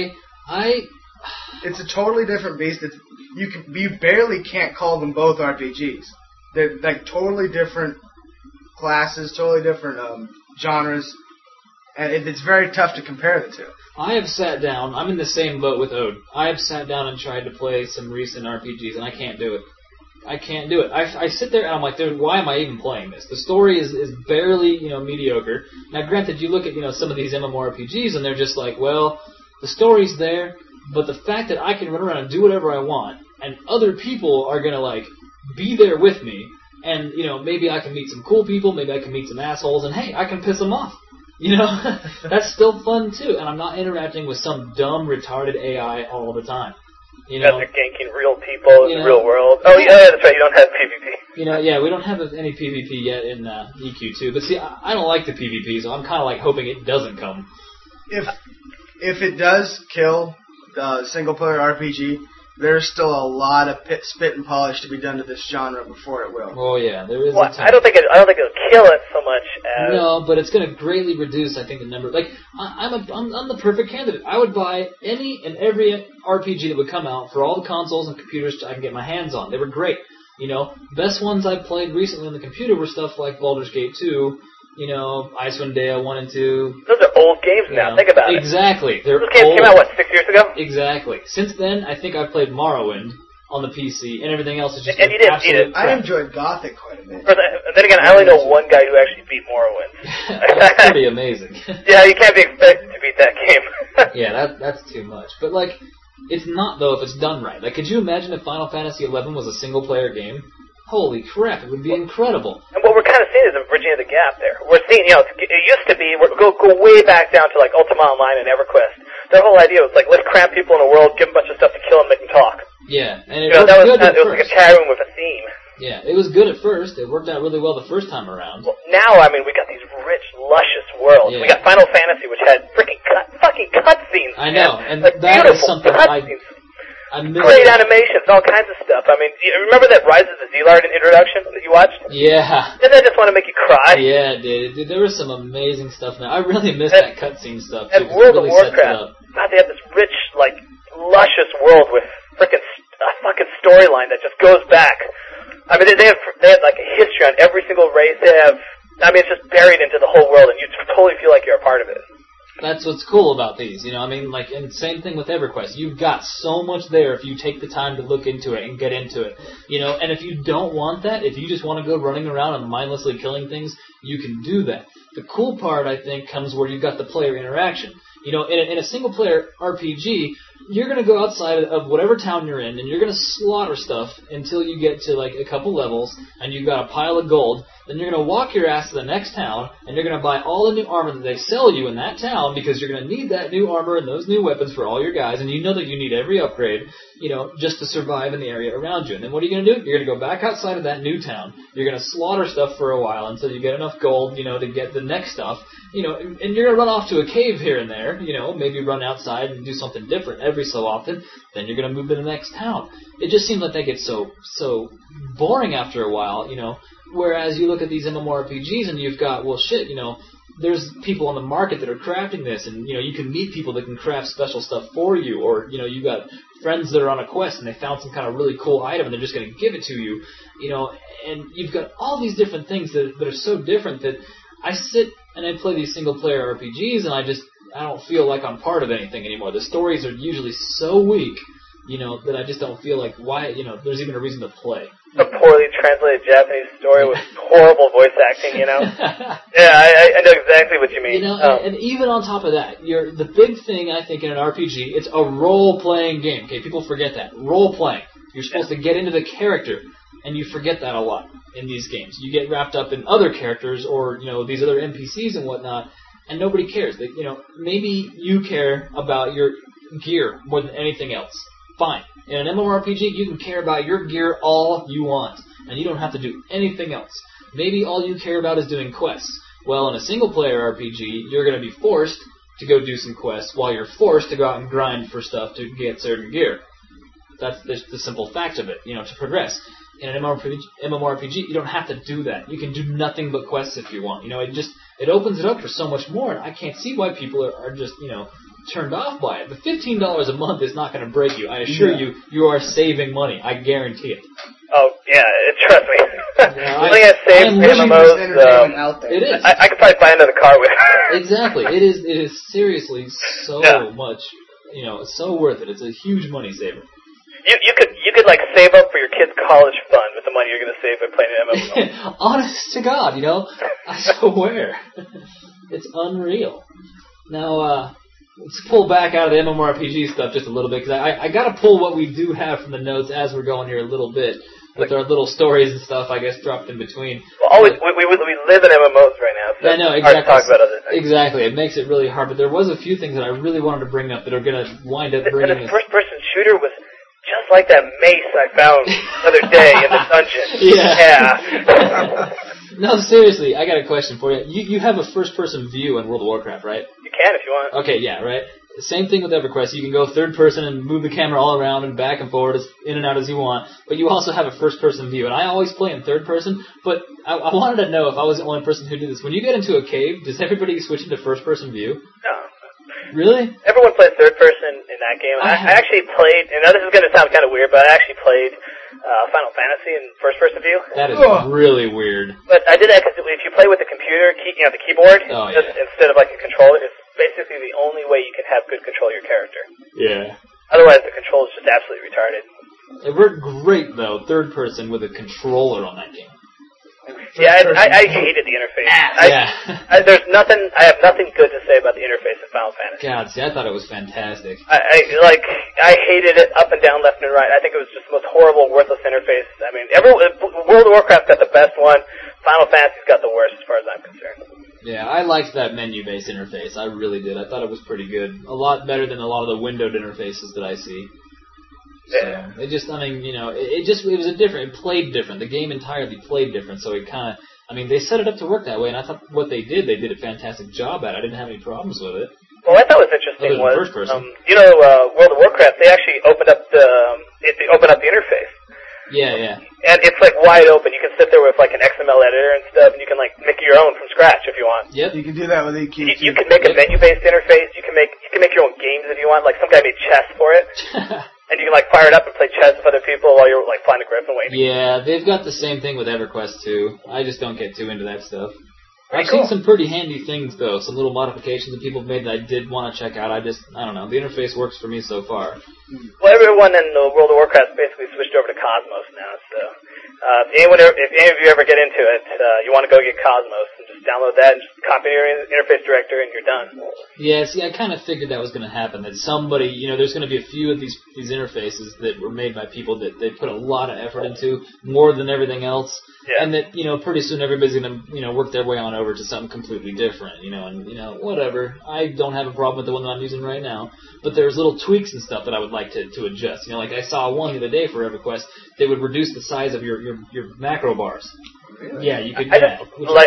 It's a totally different beast. You barely can't call them both RPGs. They're like totally different classes, totally different genres, and it's very tough to compare the two. I have sat down. I'm in the same boat with Ode. I have sat down and tried to play some recent RPGs, and I can't do it. I can't do it. I sit there and I'm like, dude, why am I even playing this? The story is barely, mediocre. Now, granted, you look at, some of these MMORPGs and they're just like, well, the story's there, but the fact that I can run around and do whatever I want, and other people are gonna like be there with me, and maybe I can meet some cool people, maybe I can meet some assholes, and hey, I can piss them off. That's still fun too, and I'm not interacting with some dumb, retarded AI all the time. You guys are ganking real people in the real world. Oh, yeah, that's right, you don't have PvP. Yeah, we don't have any PvP yet in EQ2, but see, I don't like the PvP, so I'm kind of like hoping it doesn't come. If it does kill the single-player RPG, there's still a lot of spit and polish to be done to this genre before it will. Oh yeah, there is. I don't think it'll kill it so much as. No, but it's going to greatly reduce, I think, the number. Like I'm the perfect candidate. I would buy any and every RPG that would come out for all the consoles and computers I can get my hands on. They were great. Best ones I played recently on the computer were stuff like Baldur's Gate 2. Icewind Dale 1 and 2. Those are old games now. Think about it. Exactly. Those games came out, 6 years ago? Exactly. Since then, I think I've played Morrowind on the PC, and everything else is just and you didn't beat it. I enjoyed Gothic quite a bit. Then again, I only know one guy who actually beat Morrowind. That's pretty amazing. Yeah, you can't be expected to beat that game. Yeah, that's too much. But, it's not, though, if it's done right. Could you imagine if Final Fantasy XI was a single-player game? Holy crap, it would be incredible. And what we're kind of seeing is a bridging of the gap there. We're seeing, it used to be, go way back down to Ultima Online and EverQuest. Their whole idea was let's cram people in a world, give them a bunch of stuff to kill and make them talk. Yeah, and it was like a chat room with a theme. Yeah, it was good at first. It worked out really well the first time around. Well, now, we got these rich, luscious worlds. Yeah. We got Final Fantasy, which had freaking fucking cutscenes. I know, and that is something I miss. Great animations, all kinds of stuff. You remember that Rise of the Zealard introduction that you watched? Yeah. Didn't that just want to make you cry? Yeah, it did. There was some amazing stuff now. I really miss that cutscene stuff. And World of Warcraft. God, they have this rich, luscious world with freaking fucking storyline that just goes back. They have a history on every single race. They have. It's just buried into the whole world, and you totally feel like you're a part of it. That's what's cool about these, and same thing with EverQuest. You've got so much there if you take the time to look into it and get into it, and if you don't want that, if you just want to go running around and mindlessly killing things, you can do that. The cool part, I think, comes where you've got the player interaction. In a single-player RPG, you're going to go outside of whatever town you're in, and you're going to slaughter stuff until you get to, a couple levels, and you've got a pile of gold. Then you're going to walk your ass to the next town, and you're going to buy all the new armor that they sell you in that town, because you're going to need that new armor and those new weapons for all your guys, and you know that you need every upgrade, just to survive in the area around you. And then what are you going to do? You're going to go back outside of that new town. You're going to slaughter stuff for a while until you get enough gold, to get the next stuff, and you're going to run off to a cave here and there, maybe run outside and do something different every so often. Then you're going to move to the next town. It just seems like they get so boring after a while, Whereas you look at these MMORPGs and you've got, there's people on the market that are crafting this, and, you can meet people that can craft special stuff for you, or, you've got friends that are on a quest and they found some kind of really cool item and they're just going to give it to you, and you've got all these different things that are so different that I sit and I play these single-player RPGs and I don't feel like I'm part of anything anymore. The stories are usually so weak, that I just don't feel like there's even a reason to play. A poorly translated Japanese story with horrible voice acting, Yeah, I know exactly what you mean. And even on top of that, the big thing, I think, in an RPG, it's a role-playing game. Okay, people forget that. Role-playing. You're supposed to get into the character, and you forget that a lot in these games. You get wrapped up in other characters or, these other NPCs and whatnot, and nobody cares. Maybe you care about your gear more than anything else. Fine. In an MMORPG, you can care about your gear all you want, and you don't have to do anything else. Maybe all you care about is doing quests. Well, in a single-player RPG, you're going to be forced to go do some quests while you're forced to go out and grind for stuff to get certain gear. That's the simple fact of it, to progress. In an MMORPG, you don't have to do that. You can do nothing but quests if you want. It opens it up for so much more, and I can't see why people are just, turned off by it. The $15 a month is not going to break you. I assure you, you are saving money. I guarantee it. Oh, yeah, trust me. Something I saved MMOs, out there. It is. I could probably buy another car with it. Exactly. It is seriously so much, so worth it. It's a huge money saver. You could like save up for your kid's college fund with the money you're going to save by playing an MMO. Honest to God, I swear. It's unreal. Now, let's pull back out of the MMORPG stuff just a little bit, because I got to pull what we do have from the notes as we're going here a little bit, with our little stories and stuff, I guess, dropped in between. Well, we live in MMOs right now, so I know, it's hard to talk about other things. Exactly, it makes it really hard, but there was a few things that I really wanted to bring up that are going to wind up bringing the first-person shooter was just like that mace I found the other day in the dungeon. Yeah. No, seriously, I got a question for you. You have a first-person view in World of Warcraft, right? You can if you want. Okay, yeah, right. Same thing with EverQuest. You can go third person and move the camera all around and back and forward, in and out as you want. But you also have a first-person view. And I always play in third person. But I wanted to know if I was the only person who did this. When you get into a cave, does everybody switch into first-person view? No. Really? Everyone plays third person in that game. I actually played, and now this is going to sound kind of weird, but I actually played Final Fantasy in first person view. That is really weird. But I did that because if you play with the computer, the keyboard, instead of like a controller, it's basically the only way you can have good control of your character. Yeah. Otherwise, the control is just absolutely retarded. It worked great, though, third person with a controller on that game. Yeah, I hated the interface. I have nothing good to say about the interface of Final Fantasy. God, see, I thought it was fantastic. I hated it up and down, left and right. I think it was just the most horrible, worthless interface. I mean, World of Warcraft got the best one. Final Fantasy's got the worst, as far as I'm concerned. Yeah, I liked that menu-based interface. I really did. I thought it was pretty good. A lot better than a lot of the windowed interfaces that I see. Yeah. So, it was a different, it played different. The game entirely played different, so it kind of, they set it up to work that way, and I thought what they did a fantastic job at. I didn't have any problems with it. Well, what I thought was interesting was, first person. World of Warcraft, they actually opened up the interface. Yeah. And it's like wide open. You can sit there with like an XML editor and stuff, and you can like make your own from scratch if you want. Yep. You can do that with EQ. You can make a menu-based interface. You can make your own games if you want. Like some guy made chess for it. And you can like fire it up and play chess with other people while you're like flying a griffin waiting. Yeah, they've got the same thing with EverQuest too. I just don't get too into that stuff. I've cool. seen some pretty handy things though, some little modifications that people have made that I did want to check out. I don't know. The interface works for me so far. Well, everyone in the World of Warcraft basically switched over to Cosmos now. So if any of you ever get into it, you want to go get Cosmos and just download that and just copy your interface director and you're done. Yeah, see, I kind of figured that was going to happen. That somebody, there's going to be a few of these interfaces that were made by people that they put a lot of effort into, more than everything else. Yeah. And that, pretty soon everybody's going to, work their way on over to something completely different, and whatever. I don't have a problem with the one that I'm using right now, but there's little tweaks and stuff that I would like to adjust. Like I saw one the other day for EverQuest, they would reduce the size of your macro bars. Really? Yeah, you could do that.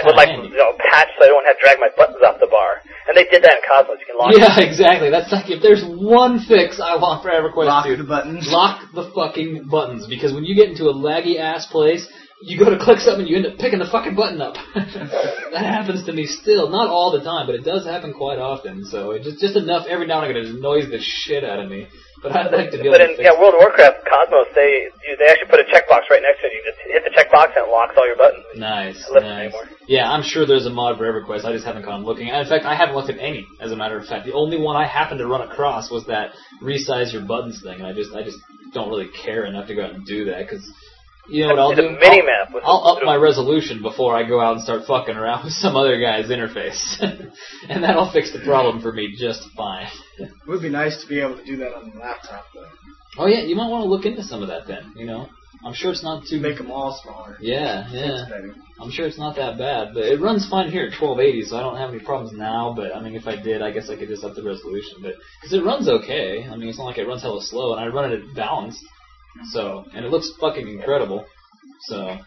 Patch so I don't have to drag my buttons off the bar. And they did that in Cosmos. You can lock Yeah, exactly. That's like, if there's one fix I want for EverQuest, lock the buttons. Lock the fucking buttons, because when you get into a laggy ass place, you go to click something and you end up picking the fucking button up. That happens to me still. Not all the time, but it does happen quite often. So it's just enough every now and again to annoys the shit out of me. But I'd like to be able to fix World of Warcraft, Cosmos, they actually put a checkbox right next to it. You just hit the checkbox and it locks all your buttons. Nice. Anymore. Yeah, I'm sure there's a mod for EverQuest. I just haven't gone looking. In fact, I haven't looked at any, as a matter of fact. The only one I happened to run across was that resize your buttons thing, and I just don't really care enough to go out and do that, because You know what I'll do? A mini-map. I'll up my resolution before I go out and start fucking around with some other guy's interface. And that'll fix the problem for me just fine. It would be nice to be able to do that on the laptop, though. Oh, yeah, you might want to look into some of that then, you know? I'm sure it's not too... Make them all smaller. Yeah. I'm sure it's not that bad, but it runs fine here at 1280, so I don't have any problems now, but, I mean, if I did, I guess I could just up the resolution, but... Because it runs okay. I mean, it's not like it runs hella slow, and I run it at balanced. So, and it looks fucking incredible. So,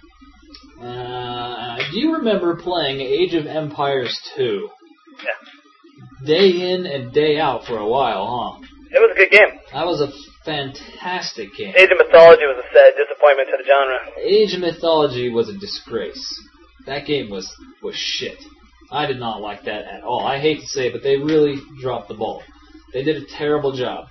do you remember playing Age of Empires 2? Yeah. Day in and day out for a while, huh? It was a good game. That was a fantastic game. Age of Mythology was a sad disappointment to the genre. Age of Mythology was a disgrace. That game was shit. I did not like that at all. I hate to say it, but they really dropped the ball. They did a terrible job.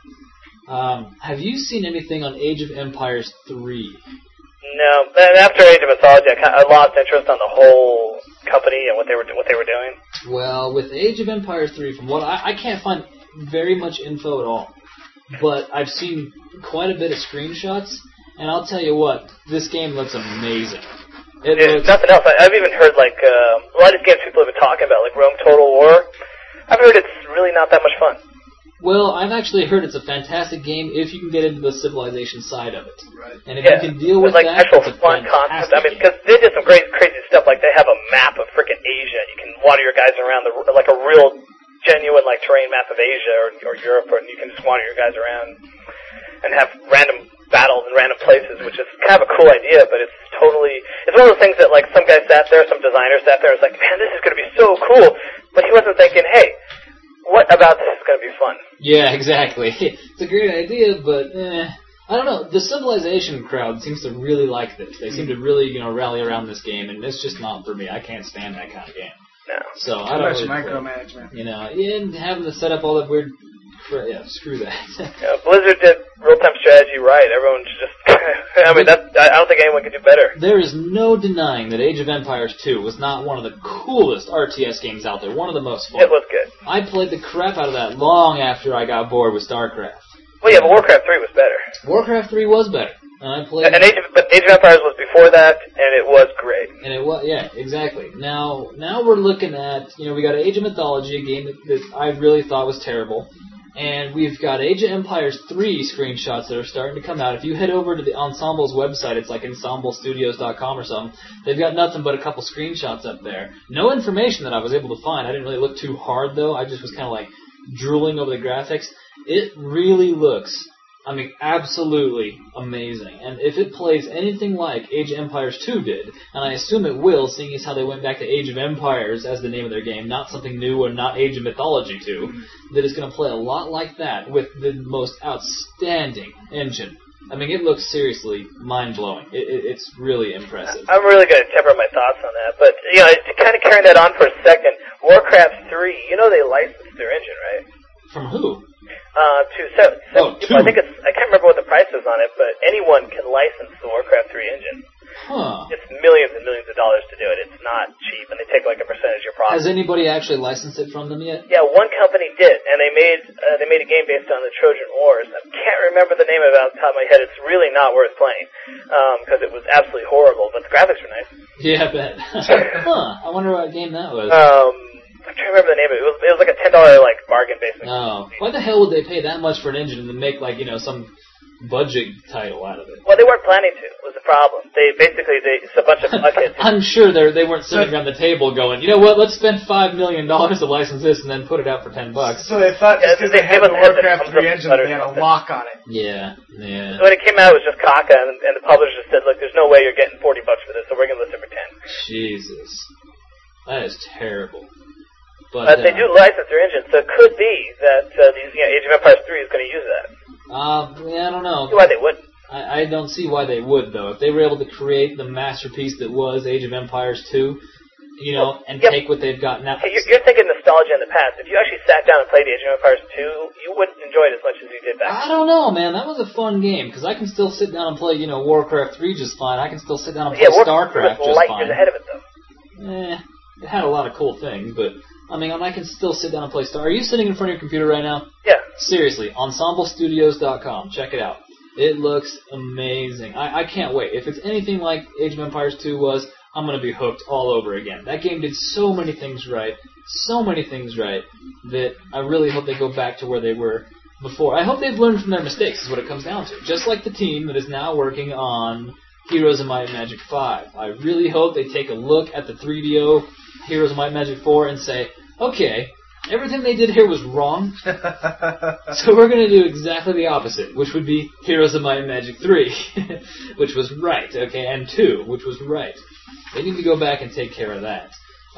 Have you seen anything on Age of Empires 3? No. After Age of Mythology, I lost interest on the whole company and what they were doing. Well, with Age of Empires 3, from what I can't find very much info at all, but I've seen quite a bit of screenshots, and I'll tell you what, this game looks amazing. Nothing else. I've even heard a lot of these games people have been talking about, like Rome Total War. I've heard it's really not that much fun. Well, I've actually heard it's a fantastic game if you can get into the civilization side of it. Right. And if you can deal with like that, actual it's a fun concept. I mean, fantastic because they did some crazy stuff. Like they have a map of frickin' Asia. You can wander your guys around like a real, genuine terrain map of Asia or Europe, and you can just wander your guys around and have random battles in random places, which is kind of a cool idea. But it's one of those things that some guy sat there, some designer sat there, and was like, man, this is going to be so cool. But he wasn't thinking, hey, what about this is going to be fun? Yeah, exactly. It's a great idea, but I don't know. The Civilization crowd seems to really like this. They seem to really, rally around this game, and it's just not for me. I can't stand that kind of game. No. So I don't really micromanagement. And having to set up all that weird. Yeah, screw that. Yeah, Blizzard did real-time strategy right. Everyone should just... I don't think anyone could do better. There is no denying that Age of Empires 2 was not one of the coolest RTS games out there. One of the most fun. It was good. I played the crap out of that long after I got bored with StarCraft. Well, yeah, but Warcraft 3 was better. Warcraft 3 was better. And I played... But Age of Empires was before that, and it was great. And it was, yeah, exactly. Now we're looking at, we got Age of Mythology, a game that I really thought was terrible. And we've got Age of Empires 3 screenshots that are starting to come out. If you head over to the Ensemble's website, it's like ensemblestudios.com or something, they've got nothing but a couple screenshots up there. No information that I was able to find. I didn't really look too hard, though. I just was kind of drooling over the graphics. It really looks, absolutely amazing. And if it plays anything like Age of Empires 2 did, and I assume it will, seeing as how they went back to Age of Empires as the name of their game, not something new or not Age of Mythology 2, that it's going to play a lot like that with the most outstanding engine. It looks seriously mind-blowing. It's really impressive. I'm really going to temper my thoughts on that. But, to kind of carry that on for a second, Warcraft 3, they licensed their engine, right? From who? I think I can't remember what the price is on it, but anyone can license the Warcraft 3 engine. Huh. It's millions and millions of dollars to do it. It's not cheap, and they take a percentage of your profit. Has anybody actually licensed it from them yet? Yeah, one company did, and they made a game based on the Trojan Wars. I can't remember the name of it off the top of my head. It's really not worth playing because it was absolutely horrible, but the graphics were nice. Yeah, I bet. I wonder what game that was. I'm trying to remember the name of it. It was like a $10 bargain basically. Oh, why the hell would they pay that much for an engine and then make some budget title out of it? Well, they weren't planning to. Was the problem? It's a bunch of buckets. I'm sure they weren't sitting around the table going, you know what? Let's spend $5 million to license this and then put it out for $10. So they thought because they had the Warcraft 3 engine, they had a lock on it. Yeah. So when it came out, it was just caca, and the publisher said, "Look, there's no way you're getting $40 for this, so we're gonna list it for $10." Jesus, that is terrible. But they do license their engine, so it could be that Age of Empires 3 is going to use that. I don't know. See why they wouldn't. I don't see why they would, though. If they were able to create the masterpiece that was Age of Empires 2, take what they've got now. Hey, you're thinking nostalgia in the past. If you actually sat down and played Age of Empires 2, you wouldn't enjoy it as much as you did back then. I don't know, man. That was a fun game, because I can still sit down and play, Warcraft 3 just fine. I can still sit down and play StarCraft just fine. Years ahead of it, though. It had a lot of cool things, but... I can still sit down and play Are you sitting in front of your computer right now? Yeah. Seriously, ensemblestudios.com. Check it out. It looks amazing. I can't wait. If it's anything like Age of Empires 2 was, I'm going to be hooked all over again. That game did so many things right, that I really hope they go back to where they were before. I hope they've learned from their mistakes, is what it comes down to. Just like the team that is now working on Heroes of Might and Magic 5. I really hope they take a look at the 3DO Heroes of Might and Magic 4 and say, okay, everything they did here was wrong, so we're going to do exactly the opposite, which would be Heroes of Might and Magic 3, which was right, okay, and 2, which was right. They need to go back and take care of that.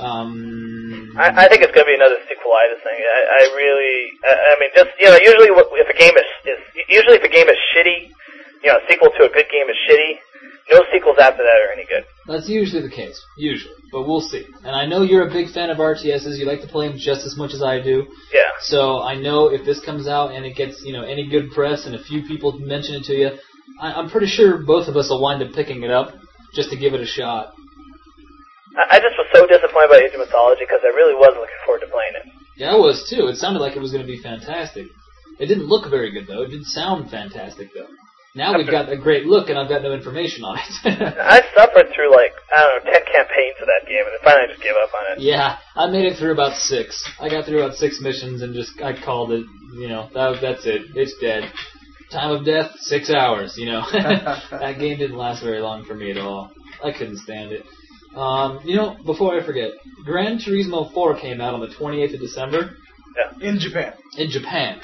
I think it's going to be another sequelitis thing. I mean, just, usually if a game is shitty, a sequel to a good game is shitty, no sequels after that are any good. That's usually the case. Usually. But we'll see. And I know you're a big fan of RTSs. You like to play them just as much as I do. Yeah. So I know if this comes out and it gets, any good press and a few people mention it to you, I'm pretty sure both of us will wind up picking it up just to give it a shot. I just was so disappointed by Age of Mythology because I really was looking forward to playing it. Yeah, I was too. It sounded like it was going to be fantastic. It didn't look very good, though. It did sound fantastic, though. Now we've got a great look, and I've got no information on it. I suffered through, 10 campaigns of that game, and then finally I just gave up on it. Yeah, I made it through about 6. I got through about 6 missions, and I called it, that's it. It's dead. Time of death, 6 hours, That game didn't last very long for me at all. I couldn't stand it. Before I forget, Gran Turismo 4 came out on the 28th of December. Yeah. In Japan. In Japan.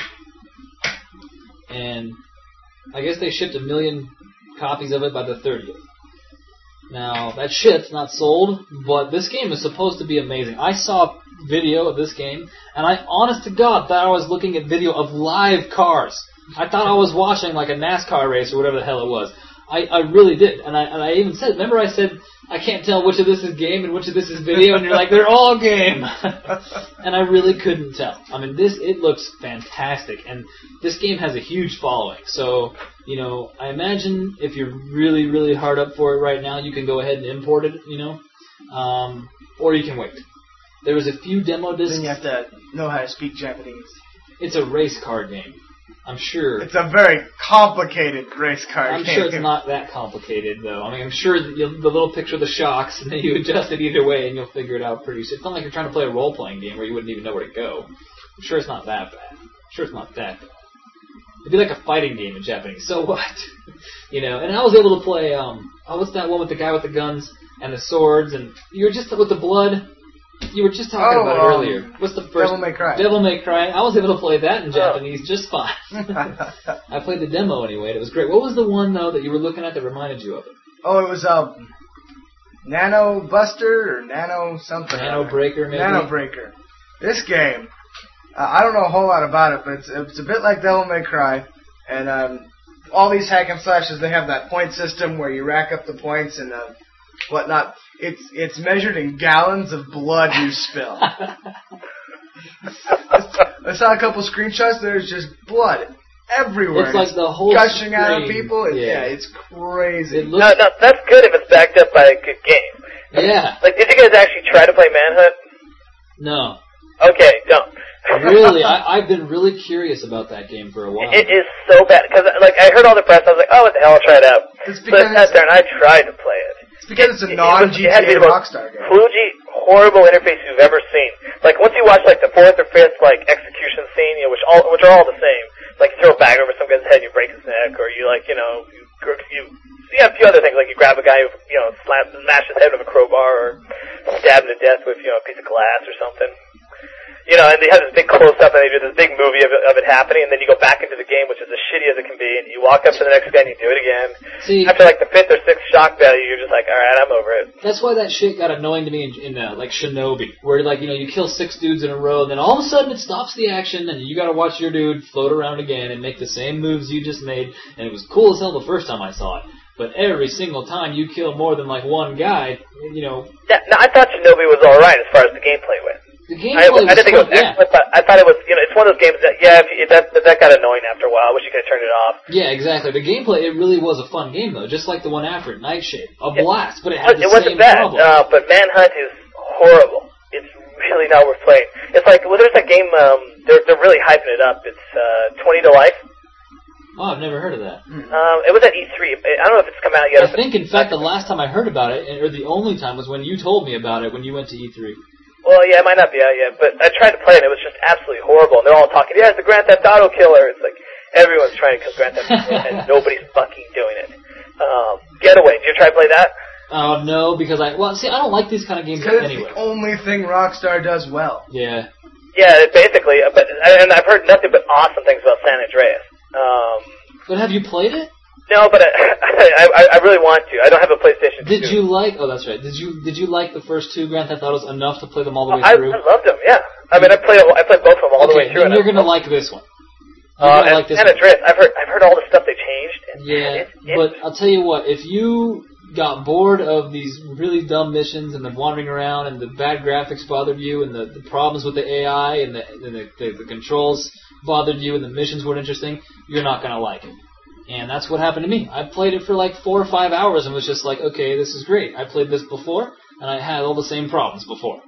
And I guess they shipped 1 million copies of it by the 30th. Now, that shipped, not sold, but this game is supposed to be amazing. I saw video of this game, and I, honest to God, thought I was looking at video of live cars. I thought I was watching like a NASCAR race or whatever the hell it was. I really did. And I even said, remember I said, I can't tell which of this is game and which of this is video, and you're like, they're all game. And I really couldn't tell. I mean, it looks fantastic, and this game has a huge following. So, I imagine if you're really, really hard up for it right now, you can go ahead and import it, or you can wait. There was a few demo discs. Then you have to know how to speak Japanese. It's a race car game. I'm sure. It's a very complicated race car game. I'm sure it's not that complicated, though. I mean, I'm sure that the little picture of the shocks, and then you adjust it either way, and you'll figure it out pretty soon. It's not like you're trying to play a role-playing game where you wouldn't even know where to go. I'm sure it's not that bad. It'd be like a fighting game in Japanese. So what? And I was able to play, what's that one with the guy with the guns and the swords, and you were just with the blood. You were just talking about it earlier. What's the first? Devil May Cry. Devil May Cry. I was able to play that in Japanese just fine. I played the demo anyway, and it was great. What was the one, though, that you were looking at that reminded you of it? Oh, it was Nano Buster or Nano something. Nano Breaker, maybe? Nano Breaker. This game, I don't know a whole lot about it, but it's a bit like Devil May Cry. And all these hack and slashes, they have that point system where you rack up the points and whatnot. It's measured in gallons of blood you spill. I saw a couple screenshots. There's just blood everywhere. It's like the whole gushing screen. out of people. It's crazy. No, that's good if it's backed up by a good game. Yeah. Did you guys actually try to play Manhunt? No. Okay, don't. Really? I've been really curious about that game for a while. It is so bad because I heard all the press. I was like, oh, what the hell? I'll try it out. So I sat there and I tried to play it. It's because it's a non-GTA Rockstar game. Kludgy, horrible interface you've ever seen. Once you watch the 4th or 5th execution scene, which are all the same. You throw a bag over some guy's head, you break his neck, or you have a few other things you grab a guy who smash his head with a crowbar, or stab him to death with a piece of glass or something. And they have this big close-up, and they do this big movie of it happening, and then you go back into the game, which is as shitty as it can be, and you walk up to the next guy and you do it again. See, after the 5th or 6th shock value, you're just like, alright, I'm over it. That's why that shit got annoying to me in Shinobi, where you kill 6 dudes in a row, and then all of a sudden it stops the action, and you gotta watch your dude float around again and make the same moves you just made, and it was cool as hell the first time I saw it. But every single time you kill more than one guy, Yeah, no, I thought Shinobi was alright as far as the gameplay went. The gameplay I didn't think it was excellent, but I thought it was, it's one of those games that, that got annoying after a while. I wish you could have turned it off. Yeah, exactly. The gameplay, it really was a fun game, though, just like the one after it, Nightshade. A blast, but it had the wasn't same bad, problem. but Manhunt is horrible. It's really not worth playing. It's there's a game, they're really hyping it up. It's 20 to Life. Oh, I've never heard of that. It was at E3. I don't know if it's come out yet. I think, in fact, the last time I heard about it, or the only time, was when you told me about it when you went to E3. Well, yeah, it might not be out yet, but I tried to play it, and it was just absolutely horrible. And they're all talking, yeah, it's the Grand Theft Auto killer. It's like, everyone's trying to kill Grand Theft Auto, and nobody's fucking doing it. Getaway, did you try to play that? No, because I don't like these kind of games anyway. It's the only thing Rockstar does well. Yeah. Yeah, basically, and I've heard nothing but awesome things about San Andreas. But have you played it? No, but I really want to. I don't have a PlayStation 2. Did you like? Oh, that's right. Did you like the first two Grand Theft Autos enough to play them all the way through? I loved them. Yeah. I mean, I played both of them all the way through. Then you're gonna like this one. And like San Andreas, I've heard all the stuff they changed. And but I'll tell you what. If you got bored of these really dumb missions and the wandering around and the bad graphics bothered you and the problems with the AI and the controls bothered you and the missions weren't interesting, you're not gonna like it. And that's what happened to me. I played it for like 4 or 5 hours and was just like, okay, this is great. I played this before, and I had all the same problems before.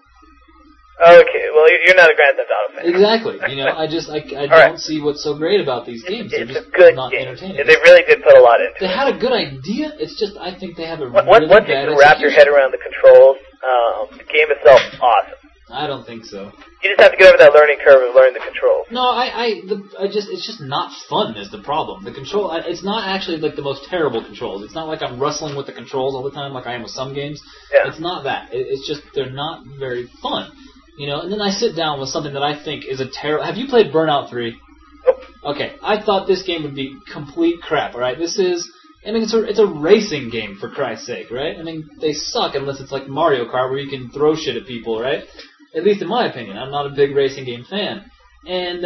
Okay, well, you're not a Grand Theft Auto fan. Exactly. I don't see what's so great about these games. They're just a good not game. entertaining. They really did put a lot into it. They had a good idea. It's just I think they have a once really bad you can wrap your head around the controls, the game itself is awesome. I don't think so. You just have to get over that learning curve of learning the controls. No, it's just not fun is the problem. The control, it's not actually like the most terrible controls. It's not like I'm wrestling with the controls all the time like I am with some games. Yeah. It's not that. It's just they're not very fun. And then I sit down with something that I think is a terrible... Have you played Burnout 3? Nope. Okay, I thought this game would be complete crap, all right? This is... I mean, it's a racing game, for Christ's sake, right? I mean, they suck unless it's like Mario Kart where you can throw shit at people, right? At least in my opinion. I'm not a big racing game fan. And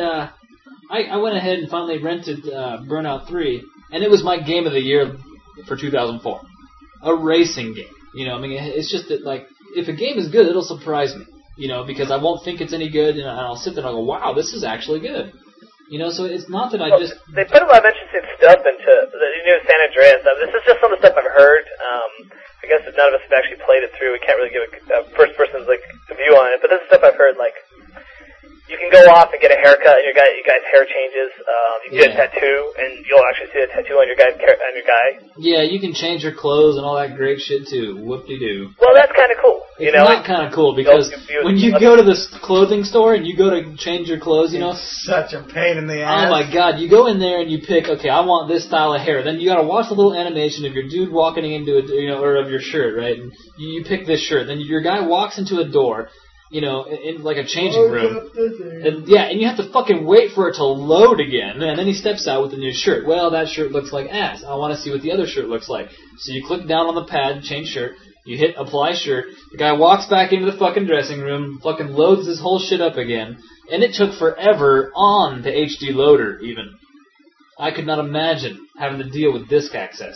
I went ahead and finally rented Burnout 3, and it was my game of the year for 2004. A racing game. I mean, it's just that, like, if a game is good, it'll surprise me. Because I won't think it's any good, and I'll sit there and I'll go, wow, this is actually good. So it's not that I just... They put a lot of interesting stuff into the new San Andreas. This is just some of the stuff I've heard. I guess none of us have actually played it through. We can't really give a first person's view on it. But this is stuff I've heard, like, you can go off and get a haircut, and your guy's hair changes. You get a tattoo, and you'll actually see a tattoo on your guy. Yeah, you can change your clothes and all that great shit too. Whoop-de-doo. Well, that's kind of cool. It's not kind of cool because when you go to this clothing store and you go to change your clothes, it's such a pain in the ass. Oh my god, you go in there and you pick, okay, I want this style of hair. Then you gotta watch the little animation of your dude walking into it, or of your shirt, right? And you pick this shirt. Then your guy walks into a door, in like a changing room. And you have to fucking wait for it to load again. And then he steps out with a new shirt. Well, that shirt looks like ass. I want to see what the other shirt looks like. So you click down on the pad, change shirt. You hit apply shirt. The guy walks back into the fucking dressing room, fucking loads this whole shit up again. And it took forever on the HD loader, even. I could not imagine having to deal with disk access.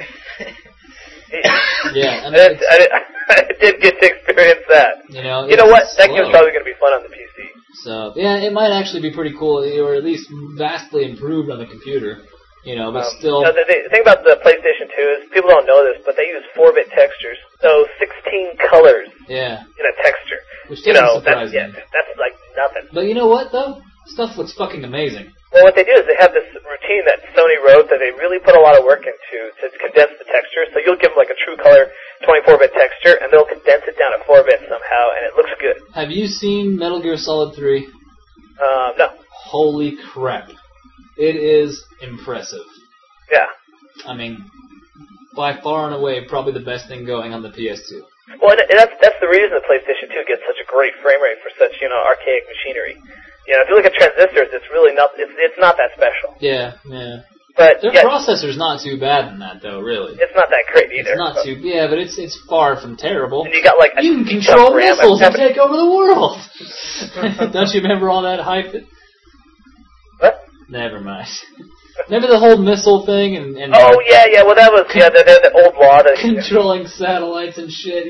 Yeah, I did get to experience that. You know what? That game's probably going to be fun on the PC. So, yeah, it might actually be pretty cool, or at least vastly improved on the computer. But still... The thing about the PlayStation 2 is, people don't know this, but they use 4-bit textures. So 16 colors in a texture. Which doesn't surprise me. That's like nothing. But you know what, though? Stuff looks fucking amazing. Well, what they do is they have this routine that Sony wrote that they really put a lot of work into to condense the texture. So you'll give them like a true color 24-bit texture, and they'll condense it down to 4-bit somehow, and it looks good. Have you seen Metal Gear Solid 3? No. Holy crap. It is impressive. Yeah. I mean, by far and away, probably the best thing going on the PS2. Well, and that's the reason the PlayStation 2 gets such a great frame rate for such, archaic machinery. If you look at transistors, it's really not. It's not that special. Yeah. But their processor's not too bad in that, though. Really, it's not that great either. It's not too. Yeah, but it's far from terrible. And you got you can control missiles and take over the world. Don't you remember all that hype? What? Never mind. Remember the whole missile thing and oh yeah. Well, that was the old law that controlling satellites and shit.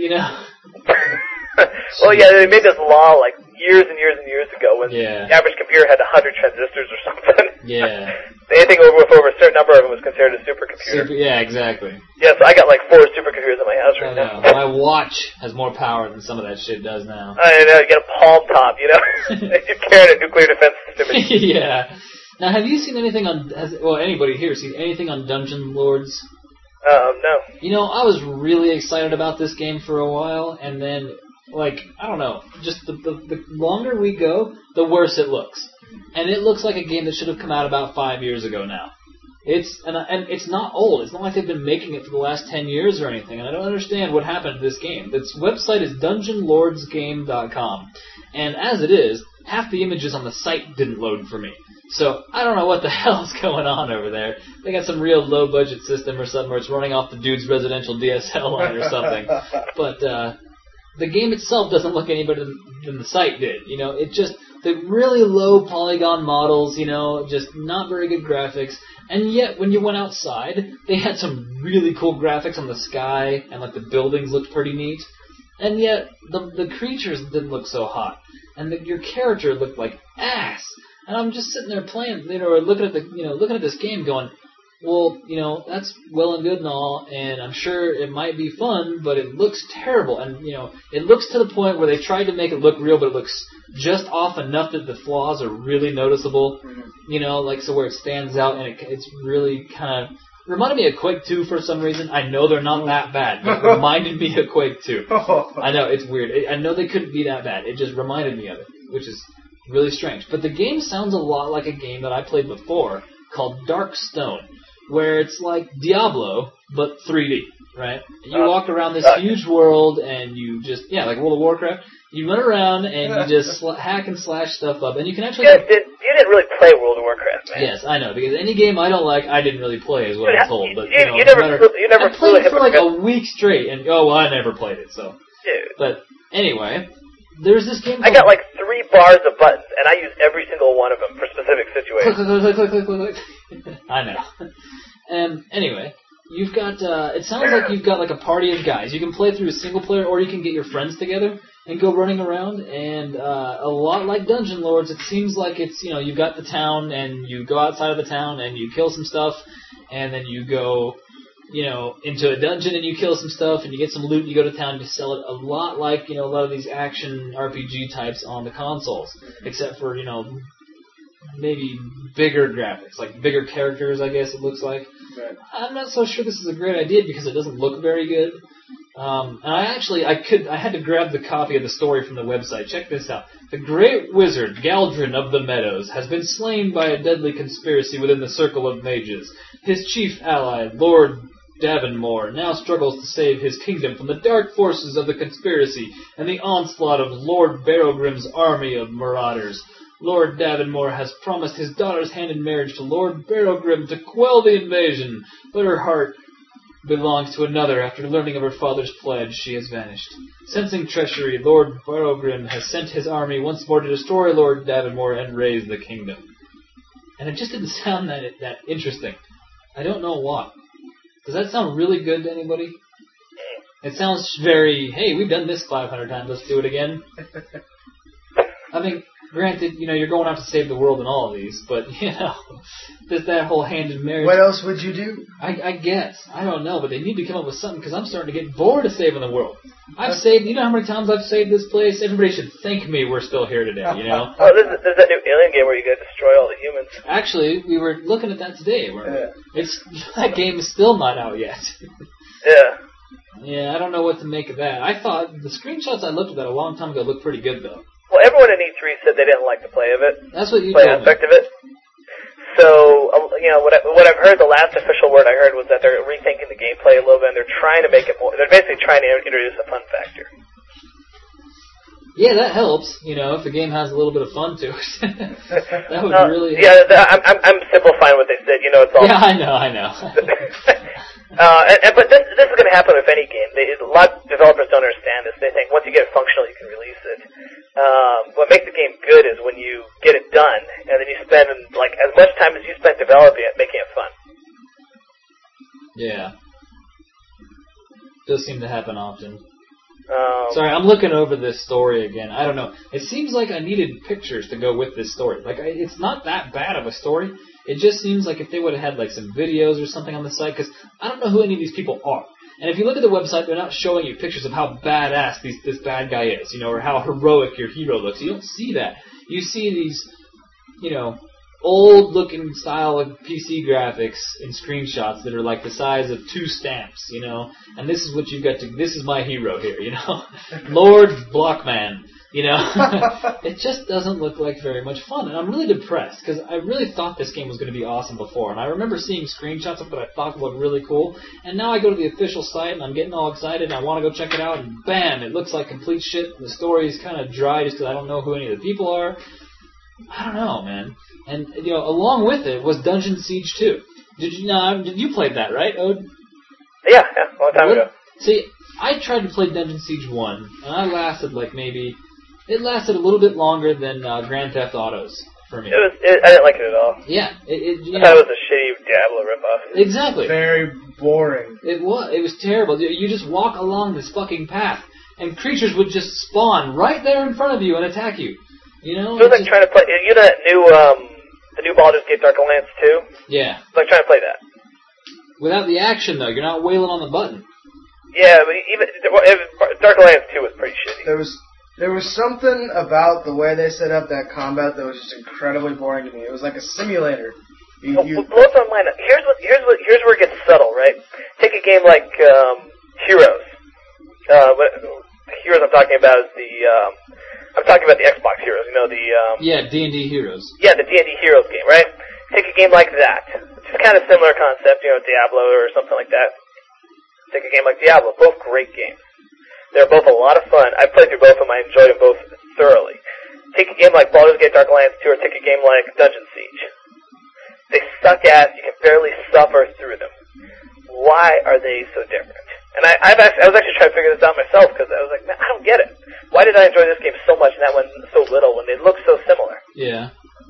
Well, yeah, they made this law like years and years and years ago when the average computer had 100 transistors or something. Yeah. Anything over a certain number of them was considered a supercomputer. Yeah, exactly. Yeah, so I got like 4 supercomputers in my house right now. My watch has more power than some of that shit does now. I know, you get a palm top, you're carrying a nuclear defense system. Yeah. Now, have you seen anything on? Anybody here seen anything on Dungeon Lords? No. You know, I was really excited about this game for a while, and then, like, I don't know, just the longer we go, the worse it looks. And it looks like a game that should have come out about 5 years ago now. And it's not old. It's not like they've been making it for the last 10 years or anything, and I don't understand what happened to this game. Its website is dungeonlordsgame.com, and as it is, half the images on the site didn't load for me. So I don't know what the hell is going on over there. They got some real low-budget system or something where it's running off the dude's residential DSL line or something. But the game itself doesn't look any better than the site did. You know, it just, the really low polygon models, you know, just not very good graphics. And yet, when you went outside, they had some really cool graphics on the sky, and like the buildings looked pretty neat. And yet, the creatures didn't look so hot, and your character looked like ass. And I'm just sitting there playing, you know, or looking at this game, going, well, you know, that's well and good and all, and I'm sure it might be fun, but it looks terrible. And you know, it looks to the point where they tried to make it look real, but it looks just off enough that the flaws are really noticeable. You know, like so where it stands out, and it's really kind of reminded me of Quake 2 for some reason. I know they're not that bad, but it reminded me of Quake 2. I know, it's weird. I know they couldn't be that bad. It just reminded me of it, which is really strange. But the game sounds a lot like a game that I played before called Dark Stone, where it's like Diablo, but 3D, right? You walk around this huge world, and you just, like World of Warcraft, you run around, and you just hack and slash stuff up, and you can actually... You didn't really play World of Warcraft, man. Yes, I know, because any game I don't like, I didn't really play, is what I'm told. But, you never I played it for like a week straight, and, I never played it, so... Dude. But, anyway, there's this game I got like 3 bars of buttons, and I use every single one of them for specific situations. Click. I know. And anyway, you've got, it sounds like you've got like a party of guys. You can play through a single player, or you can get your friends together and go running around. And a lot like Dungeon Lords, it seems like it's, you know, you've got the town, and you go outside of the town, and you kill some stuff, and then you go, you know, into a dungeon, and you kill some stuff, and you get some loot, and you go to town, and you sell it a lot like, you know, a lot of these action RPG types on the consoles, except for, you know, maybe bigger graphics, like bigger characters, I guess it looks like. Right. I'm not so sure this is a great idea because it doesn't look very good. And I had to grab the copy of the story from the website. Check this out. The great wizard, Galdrin of the Meadows, has been slain by a deadly conspiracy within the circle of mages. His chief ally, Lord Davonmore, now struggles to save his kingdom from the dark forces of the conspiracy and the onslaught of Lord Barrowgrim's army of marauders. Lord Davonmore has promised his daughter's hand in marriage to Lord Barrowgrim to quell the invasion, but her heart belongs to another. After learning of her father's pledge, she has vanished. Sensing treachery, Lord Barrowgrim has sent his army once more to destroy Lord Davonmore and raise the kingdom. And it just didn't sound that interesting. I don't know why. Does that sound really good to anybody? It sounds very, hey, we've done this 500 times, let's do it again. I mean, granted, you know, you're going out to save the world in all of these, but, you know, there's that whole hand in marriage. What else would you do? I guess. I don't know, but they need to come up with something, because I'm starting to get bored of saving the world. I've saved, you know how many times I've saved this place? Everybody should thank me we're still here today, you know? Oh, there's that new Alien game where you gotta destroy all the humans. Actually, we were looking at that today, weren't we? That game is still not out yet. Yeah. Yeah, I don't know what to make of that. I thought, the screenshots I looked at that a long time ago looked pretty good, though. Well, everyone in E3 said they didn't like the play of it. That's what you play told aspect me. of it. So, you know, what I've heard, the last official word I heard was that they're rethinking the gameplay a little bit, and they're trying to make it more. They're basically trying to introduce a fun factor. Yeah, that helps. You know, if the game has a little bit of fun to it, that would really. Yeah, I'm simplifying what they said. You know, it's all. Yeah, I know. But this is going to happen with any game. A lot of developers don't understand this. They think once you get it functional, you can release it. What makes the game good is when you get it done, and then you spend like as much time as you spent developing it, making it fun. Yeah, does seem to happen often. Sorry, I'm looking over this story again. I don't know. It seems like I needed pictures to go with this story. Like, it's not that bad of a story. It just seems like if they would have had like some videos or something on the site, because I don't know who any of these people are. And if you look at the website, they're not showing you pictures of how badass this bad guy is, you know, or how heroic your hero looks. You don't see that. You see these, you know, old-looking style of PC graphics in screenshots that are like the size of 2 stamps, you know. And this is what you've got to. This is my hero here, you know, Lord Blockman. You know, it just doesn't look like very much fun, and I'm really depressed because I really thought this game was going to be awesome before, and I remember seeing screenshots of it that I thought looked really cool, and now I go to the official site and I'm getting all excited and I want to go check it out, and bam, it looks like complete shit. And the story is kind of dry just because I don't know who any of the people are. I don't know, man. And you know, along with it was Dungeon Siege 2. Did you play that, right, Ode? Yeah, a long time ago. See, I tried to play Dungeon Siege 1, and I lasted like maybe. It lasted a little bit longer than Grand Theft Autos for me. I didn't like it at all. Yeah. I thought it was a shitty Diablo ripoff. Exactly. Very boring. It was terrible. You just walk along this fucking path, and creatures would just spawn right there in front of you and attack you. You know? It was like trying to play, you know that the new Baldur's Gate Dark Alliance 2? Yeah. It's like trying to play that. Without the action, though. You're not wailing on the button. Yeah, but even Dark Alliance 2 was pretty shitty. There was something about the way they set up that combat that was just incredibly boring to me. It was like a simulator. Blows my mind. Here's where it gets subtle, right? Take a game like Heroes. Heroes I'm talking about is I'm talking about the Xbox Heroes. You know yeah, D&D Heroes. Yeah, the D&D Heroes game, right? Take a game like that. It's kind of similar concept, you know, Diablo or something like that. Take a game like Diablo. Both great games. They're both a lot of fun. I played through both of them. I enjoyed them both thoroughly. Take a game like Baldur's Gate Dark Alliance 2 or take a game like Dungeon Siege. They suck ass. You can barely suffer through them. Why are they so different? And I was actually trying to figure this out myself because I was like, man, I don't get it. Why did I enjoy this game so much and that one so little when they look so similar? Yeah.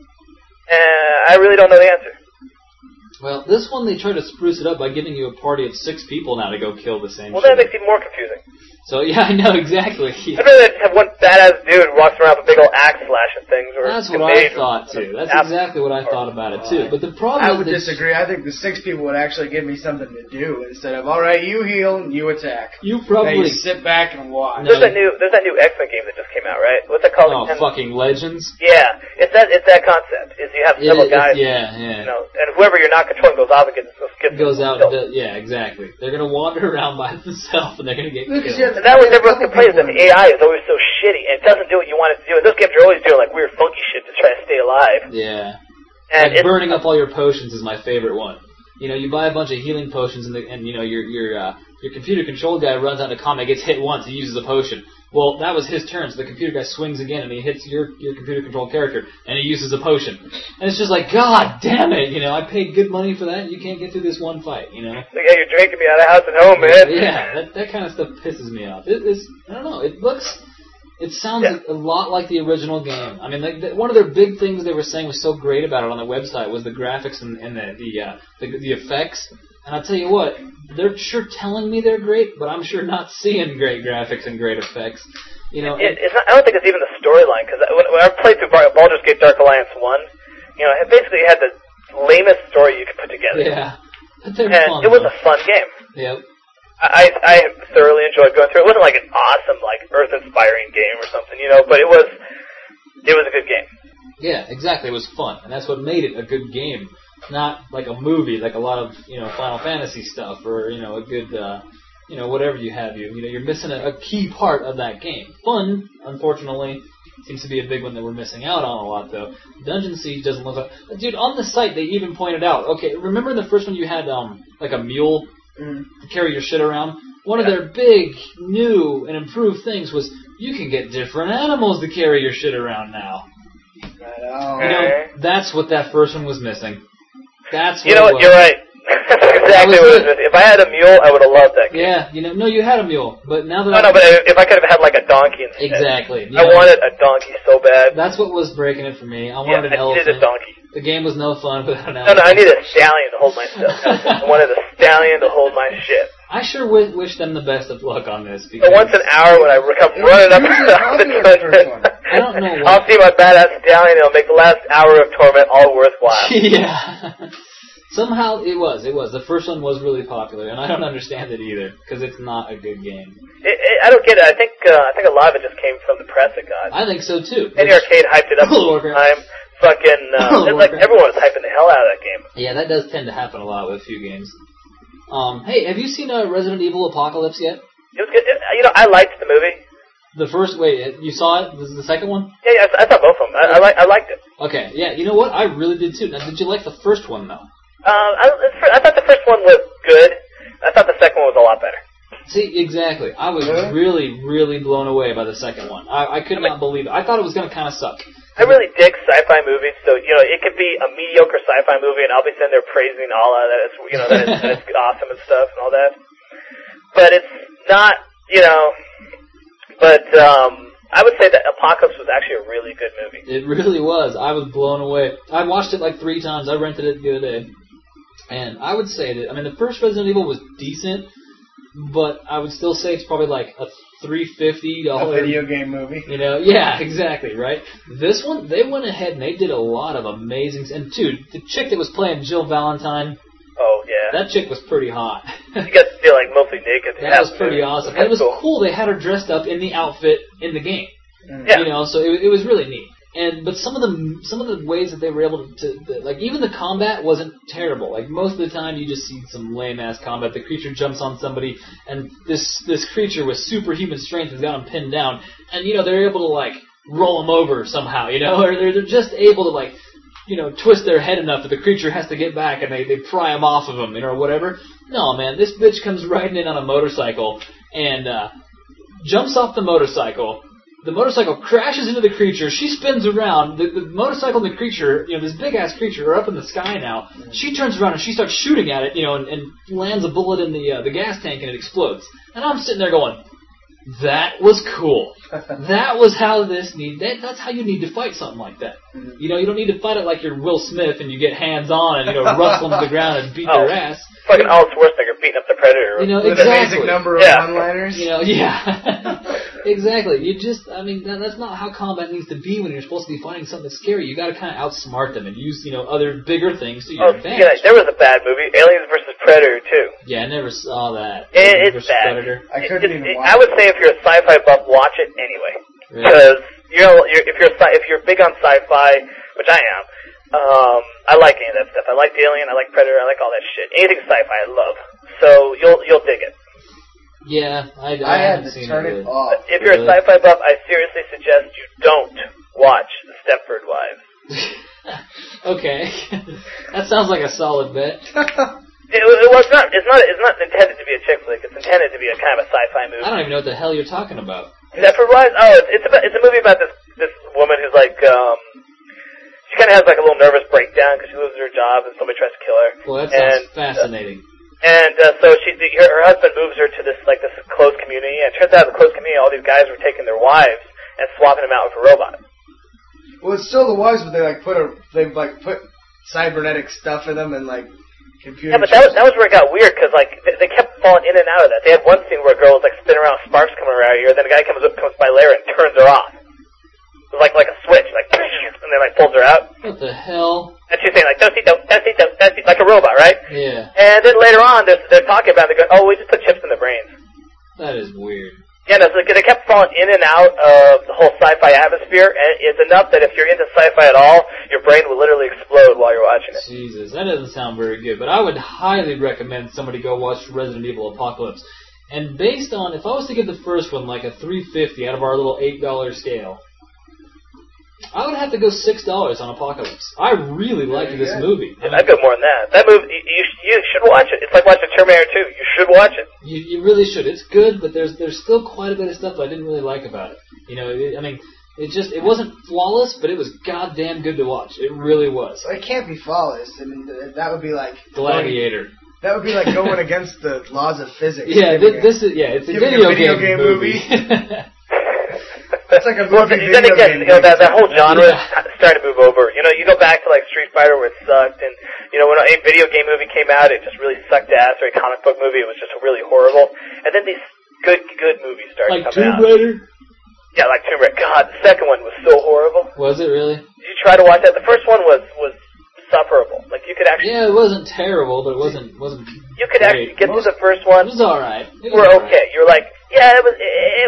I really don't know the answer. Well, this one they try to spruce it up by giving you a party of 6 people now to go kill the same Well, shit. that makes it more confusing. So, yeah, I know, exactly. I'd rather just have one badass dude who walks around with a big old axe slashing things. Or that's what I thought, too. That's exactly what I thought about it, too. But the problem I would disagree. I think the 6 people would actually give me something to do instead of, all right, you heal and you attack. You probably... Now you sit back and watch. There's that new X-Men game that just came out, right? What's that called? Oh, fucking Legends? Yeah. It's that concept. Is you have several guys. Yeah. You know, and whoever you're not controlling goes off and gets out and does, yeah, exactly. They're going to wander around by themselves and they're going to get killed. And that was everyone's complaint is that the AI is always so shitty and it doesn't do what you want it to do. And those games are always doing like weird funky shit to try to stay alive. Yeah. And like burning up all your potions is my favorite one. You know, you buy a bunch of healing potions and you know your computer control guy runs out of combat, gets hit once, he uses a potion. Well, that was his turn, so the computer guy swings again and he hits your computer controlled character and he uses a potion. And it's just like, God damn it, you know, I paid good money for that and you can't get through this one fight, you know? Like, yeah, you're drinking me out of house and home, man. Yeah, that kind of stuff pisses me off. I don't know, it sounds a lot like the original game. I mean, one of their big things they were saying was so great about it on the website was the graphics and the effects. And I'll tell you what, they're sure telling me they're great, but I'm sure not seeing great graphics and great effects. You know, it's not, I don't think it's even the storyline, because when I played through Baldur's Gate Dark Alliance 1, you know, it basically had the lamest story you could put together. Yeah. And it was a fun game. Yep. I thoroughly enjoyed going through it. It wasn't like an awesome, like, earth-inspiring game or something, you know, but it was a good game. Yeah, exactly. It was fun, and that's what made it a good game. Not like a movie, like a lot of, you know, Final Fantasy stuff, or, you know, a good, you know, whatever you have. You know, you're missing a key part of that game. Fun, unfortunately, seems to be a big one that we're missing out on a lot, though. Dungeon Siege doesn't look like... Dude, on the site, they even pointed out, okay, remember in the first one you had, like a mule to carry your shit around? One of their big, new, and improved things was you can get different animals to carry your shit around now. Right. You know, that's what that first one was missing. That's what you know what? You're right. That's exactly what it was. If I had a mule, I would have loved that game. Yeah, you know, no, you had a mule, but now that but if I could have had like a donkey instead. Exactly. I wanted a donkey so bad. That's what was breaking it for me. I wanted an elephant. I needed a donkey. The game was no fun without an elephant. No, I needed a stallion to hold my stuff. I wanted a stallion to hold my shit. I sure wish them the best of luck on this. So once an hour when I come running up the dungeon, I don't know I'll see my badass stallion. It'll make the last hour of torment all worthwhile. Yeah. Somehow it was. The first one was really popular, and I don't understand it either because it's not a good game. I don't get it. I think a lot of it just came from the press it got. I think so too. And the arcade hyped it up all the time. Fucking, it's like everyone was hyping the hell out of that game. Yeah, that does tend to happen a lot with a few games. Hey, have you seen Resident Evil Apocalypse yet? It was good. I liked the movie. The first, you saw it? This is the second one? Yeah, I saw both of them. I liked it. Okay, yeah, you know what? I really did too. Now, did you like the first one, though? I thought the first one was good. I thought the second one was a lot better. See, exactly. I was really, really blown away by the second one. I could not believe it. I thought it was going to kind of suck. I really dig sci-fi movies, so, it could be a mediocre sci-fi movie, and I'll be sitting there praising Allah that it's awesome and stuff and all that. But it's not, I would say that Apocalypse was actually a really good movie. It really was. I was blown away. I watched it like 3 times. I rented it the other day. And I would say that, the first Resident Evil was decent, but I would still say it's probably like a $350 a video game movie. Yeah, exactly, right? This one, they went ahead and they did a lot of amazing... And, dude, the chick that was playing Jill Valentine... Oh, yeah. That chick was pretty hot. You got to feel like mostly naked. That was pretty awesome. And it was cool. They had her dressed up in the outfit in the game. Yeah. So it was really neat. But some of the ways that they were able to like, even the combat wasn't terrible. Like, most of the time you just see some lame-ass combat. The creature jumps on somebody, and this creature with superhuman strength has got him pinned down. And, they're able to, like, roll him over somehow, or they're just able to, like, twist their head enough that the creature has to get back and they pry him off of him, or whatever. No, man, this bitch comes riding in on a motorcycle and jumps off the motorcycle. The motorcycle crashes into the creature. She spins around. The motorcycle and the creature, this big-ass creature, are up in the sky now. She turns around and she starts shooting at it, and lands a bullet in the gas tank and it explodes. And I'm sitting there going, that was cool. That was how that's how you need to fight something like that. You don't need to fight it like you're Will Smith and you get hands on and, rustle them to the ground and beat their ass. Fucking Arnold Schwarzenegger beating up the Predator. Exactly. With an amazing number of one-liners. Exactly. You just, that's not how combat needs to be when you're supposed to be fighting something that's scary. You got to kind of outsmart them and use, other bigger things to your advantage. Yeah, there was a bad movie, Aliens vs. Predator 2. Yeah, I never saw that. It's bad. Predator. I couldn't even watch it. I would say if you're a sci-fi buff, watch it anyway. Because if you're big on sci-fi, which I am, I like any of that stuff. I like the Alien, I like Predator, I like all that shit. Anything sci-fi, I love. So you'll dig it. Yeah, I had haven't to seen turn it. it off. If you're a sci-fi buff, I seriously suggest you don't watch The Stepford Wives. Okay, that sounds like a solid bet. It's not intended to be a chick flick. It's intended to be a kind of a sci-fi movie. I don't even know what the hell you're talking about. Stepford Wives? Oh, it's a movie about this woman who's like she kind of has like a little nervous breakdown because she loses her job and somebody tries to kill her. Well, that sounds fascinating. So her husband moves her to this closed community, and it turns out in the closed community all these guys were taking their wives and swapping them out with a robot. Well, it's still the wives, but they put cybernetic stuff in them and computer. Yeah, but that was where it got weird because they kept falling in and out of that. They had one scene where a girl was spinning around, sparks coming around her, then a guy comes by later and turns her off. It was like a switch, and then pulls her out. What the hell? And she's saying "Dosito, Dosito, Dosito," like a robot, right? Yeah. And then later on, they're talking about it. They go, "Oh, we just put chips in the brains." That is weird. Yeah, no, so they kept falling in and out of the whole sci-fi atmosphere, and it's enough that if you're into sci-fi at all, your brain will literally explode while you're watching it. Jesus, that doesn't sound very good, but I would highly recommend somebody go watch Resident Evil Apocalypse. And based on, if I was to give the first one a $3.50 out of our little $8 scale, I would have to go $6 on Apocalypse. I really liked this movie. Yeah, I'd go more than that. That movie, you should watch it. It's like watching Terminator 2. You should watch it. You really should. It's good, but there's still quite a bit of stuff that I didn't really like about it. It wasn't flawless, but it was goddamn good to watch. It really was. Well, it can't be flawless. That would be like Gladiator. That would be like going against the laws of physics. Yeah, it's a video game movie. It's like a movie. Then again, that whole genre is starting to move over. You go back to Street Fighter where it sucked, and when a video game movie came out, it just really sucked ass. Or a comic book movie, it was just really horrible. And then these good movies started coming out. Like Tomb Raider. Yeah, like Tomb Raider. God, the second one was so horrible. Was it really? Did you try to watch that? The first one was sufferable. You could actually. Yeah, it wasn't terrible, but it wasn't. You could actually get to the first one. It was all right. You were okay. You were like, yeah, it was. I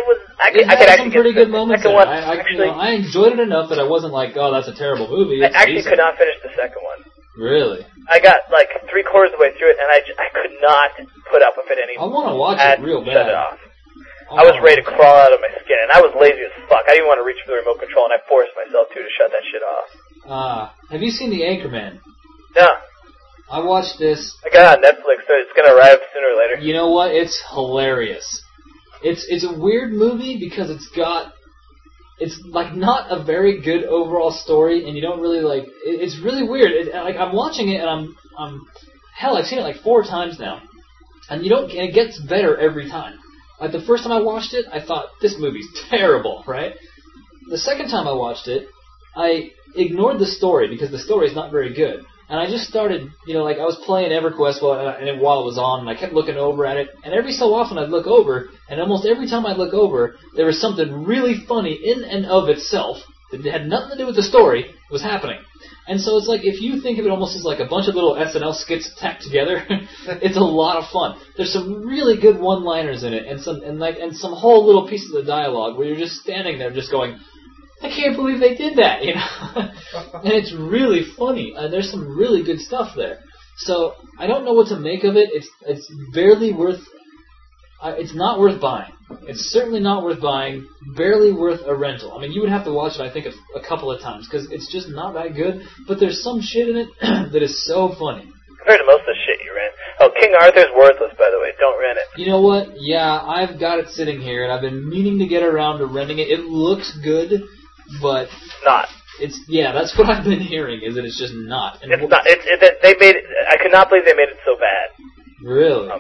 I It could had actually some pretty get good moments second there. one. I enjoyed it enough that I wasn't like, oh, that's a terrible movie. I actually could not finish the second one. Really? I got like 3/4 of the way through it, and I could not put up with it anymore. I want to watch it real bad. Shut it off. I was ready to crawl out of my skin, and I was lazy as fuck. I didn't want to reach for the remote control, and I forced myself to shut that shit off. Have you seen The Anchorman? No. I watched this. I got it on Netflix, so it's gonna arrive sooner or later. You know what? It's hilarious. It's a weird movie because it's like not a very good overall story, and you don't really like. It's really weird. Like I'm watching it, and I've seen it like 4 times now, and it gets better every time. Like the first time I watched it, I thought this movie's terrible, right? The second time I watched it, I ignored the story because the story is not very good. And I just started, like I was playing EverQuest while it was on, and I kept looking over at it. And every so often I'd look over, and almost every time I'd look over, there was something really funny in and of itself that had nothing to do with the story was happening. And so it's like, if you think of it almost as like a bunch of little SNL skits tacked together, it's a lot of fun. There's some really good one-liners in it, and some whole little pieces of dialogue where you're just standing there just going, I can't believe they did that, And it's really funny. There's some really good stuff there. So I don't know what to make of it. It's barely worth. It's not worth buying. It's certainly not worth buying. Barely worth a rental. I mean, you would have to watch it, I think, a couple of times because it's just not that good. But there's some shit in it that is so funny. Compared to most of the shit you rent. Oh, King Arthur's worthless, by the way. Don't rent it. You know what? Yeah, I've got it sitting here, and I've been meaning to get around to renting it. It looks good, but not. That's what I've been hearing. Is that it's just not. And it's not. They made it. I could not believe they made it so bad. Really?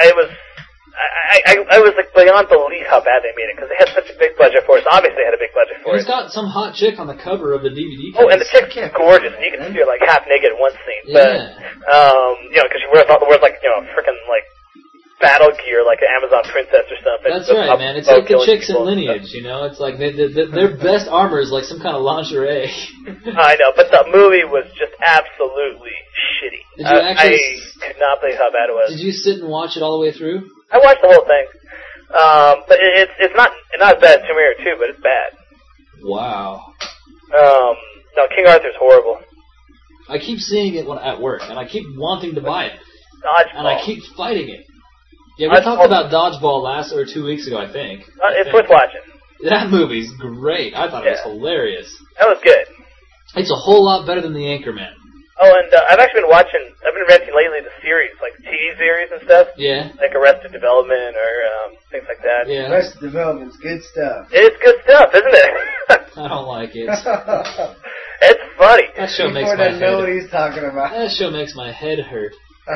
I was like beyond belief how bad they made it because they had such a big budget for it. So obviously, they had a big budget for it. It's got some hot chick on the cover of the DVD case. Oh, and the chick's gorgeous, and you can see her like half naked in one scene. But because she wears like freaking like battle gear like an Amazon princess or something. That's right, man. It's like the chicks in Lineage, It's like their best armor is like some kind of lingerie. I know, but the movie was just absolutely shitty. Did you I could not believe how bad it was. Did you sit and watch it all the way through? I watched the whole thing, but it's not as bad as Tomb Raider 2, but it's bad. Wow. No, King Arthur's horrible. I keep seeing it at work, and I keep wanting to buy it. Dodgeball. And I keep fighting it. Yeah, we talked about Dodgeball 2 weeks ago, I think. It's worth watching. That movie's great. I thought it was hilarious. That was good. It's a whole lot better than The Anchorman. Oh, and I've actually been renting lately the series, like TV series and stuff. Yeah. Like Arrested Development or things like that. Yeah. Arrested Development's good stuff. It's good stuff, isn't it? I don't like it. It's funny. That show makes my head. know what he's talking about. That show makes my head hurt.